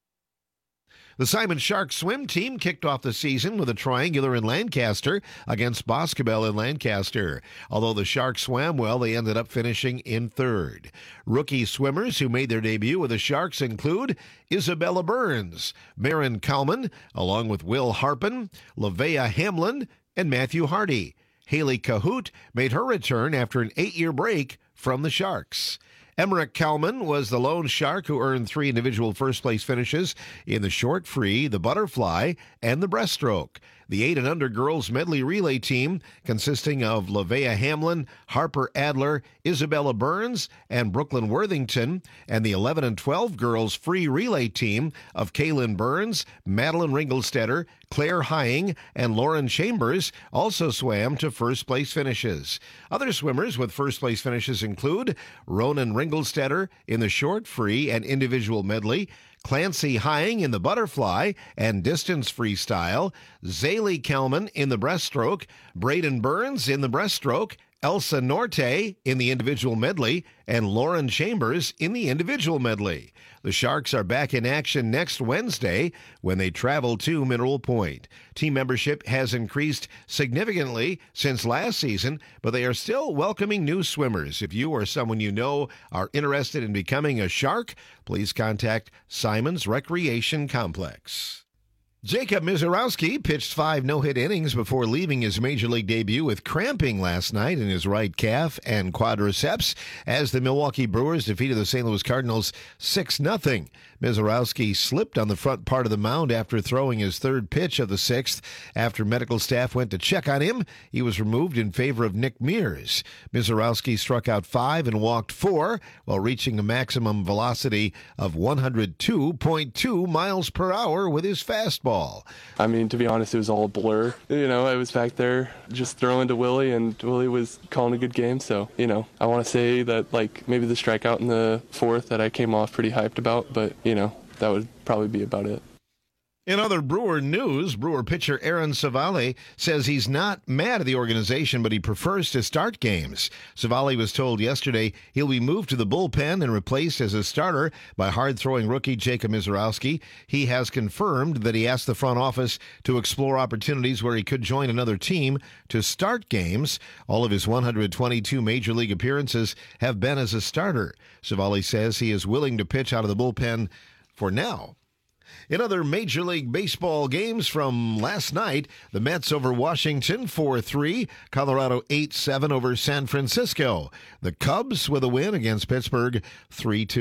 The Simon Shark swim team kicked off the season with a triangular in Lancaster against Boscobel in Lancaster. Although the Sharks swam well, they ended up finishing in third. Rookie swimmers who made their debut with the Sharks include Isabella Burns, Marin Kalman, along with Will Harpen, Lavea Hamlin, and Matthew Hardy. Haley Cahoot made her return after an eight-year break from the Sharks. Emmerich Kalman was the lone Shark who earned three individual first-place finishes in the short free, the butterfly, and the breaststroke. The eight and under girls medley relay team, consisting of Lavea Hamlin, Harper Adler, Isabella Burns, and Brooklyn Worthington, and the eleven and twelve girls free relay team of Kaylin Burns, Madeline Ringelstetter, Claire Hying, and Lauren Chambers also swam to first-place finishes. Other swimmers with first-place finishes include Ronan Ringelstetter in the short free and individual medley, Clancy Hying in the butterfly and distance freestyle, Zaylee Kelman in the breaststroke, Braden Burns in the breaststroke, Elsa Norte in the individual medley, and Lauren Chambers in the individual medley. The Sharks are back in action next Wednesday when they travel to Mineral Point. Team membership has increased significantly since last season, but they are still welcoming new swimmers. If you or someone you know are interested in becoming a Shark, please contact Simon's Recreation Complex. Jacob Mizorowski pitched five no-hit innings before leaving his Major League debut with cramping last night in his right calf and quadriceps as the Milwaukee Brewers defeated the Saint Louis Cardinals six nothing. Mizorowski slipped on the front part of the mound after throwing his third pitch of the sixth. After medical staff went to check on him, he was removed in favor of Nick Mears. Mizorowski struck out five and walked four while reaching a maximum velocity of one hundred two point two miles per hour with his fastball. I mean, to be honest, it was all a blur. You know, I was back there just throwing to Willie, and Willie was calling a good game. So, you know, I want to say that, like, maybe the strikeout in the fourth that I came off pretty hyped about, but, you know, that would probably be about it. In other Brewer news, Brewer pitcher Aaron Savali says he's not mad at the organization, but he prefers to start games. Savali was told yesterday he'll be moved to the bullpen and replaced as a starter by hard-throwing rookie Jacob Mizorowski. He has confirmed that he asked the front office to explore opportunities where he could join another team to start games. All of his one hundred twenty-two Major League appearances have been as a starter. Savali says he is willing to pitch out of the bullpen for now. In other Major League Baseball games from last night, the Mets over Washington four three, Colorado eight seven over San Francisco. The Cubs with a win against Pittsburgh three two.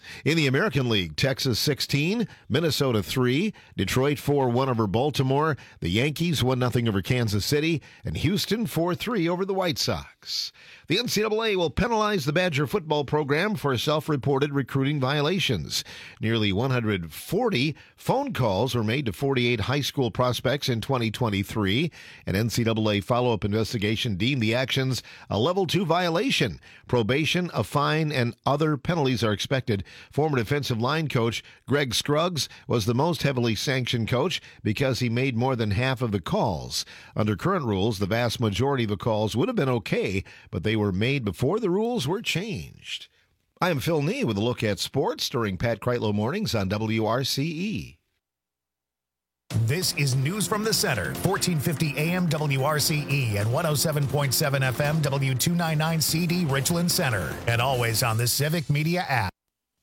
In the American League, Texas sixteen, Minnesota three, Detroit four one over Baltimore, the Yankees one nothing over Kansas City, and Houston four three over the White Sox. The N C double A will penalize the Badger football program for self-reported recruiting violations. Nearly one hundred forty phone calls were made to forty-eight high school prospects in twenty twenty-three. An N C double A follow-up investigation deemed the actions a level two violation. Probation, a fine, and other penalties are expected. Former defensive line coach Greg Scruggs was the most heavily sanctioned coach because he made more than half of the calls. Under current rules, the vast majority of the calls would have been okay, but they were made before the rules were changed. I am Phil Nee with a look at sports during Pat Kreitlow Mornings on W R C E. This is News from the Center, fourteen fifty A M W R C E and one oh seven point seven F M W two ninety-nine C D Richland Center, and always on the Civic Media app.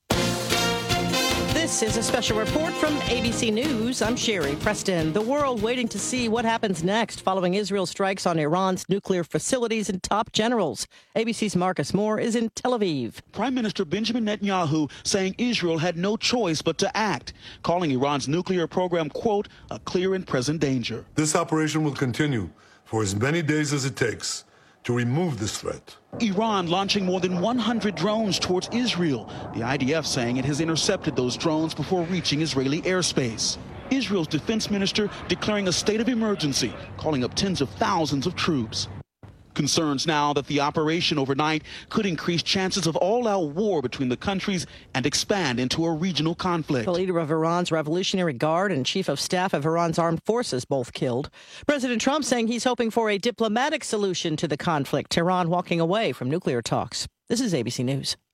This is a special report from A B C News. I'm Sherry Preston. The world waiting to see what happens next following Israel's strikes on Iran's nuclear facilities and top generals. A B C's Marcus Moore is in Tel Aviv. Prime Minister Benjamin Netanyahu saying Israel had no choice but to act, calling Iran's nuclear program, quote, a clear and present danger. This operation will continue for as many days as it takes to remove this threat. Iran launching more than one hundred drones towards Israel. The I D F saying it has intercepted those drones before reaching Israeli airspace. Israel's defense minister declaring a state of emergency, calling up tens of thousands of troops. Concerns now that the operation overnight could increase chances of all-out war between the countries and expand into a regional conflict. The leader of Iran's Revolutionary Guard and chief of staff of Iran's armed forces both killed. President Trump saying he's hoping for a diplomatic solution to the conflict. Tehran walking away from nuclear talks. This is A B C News.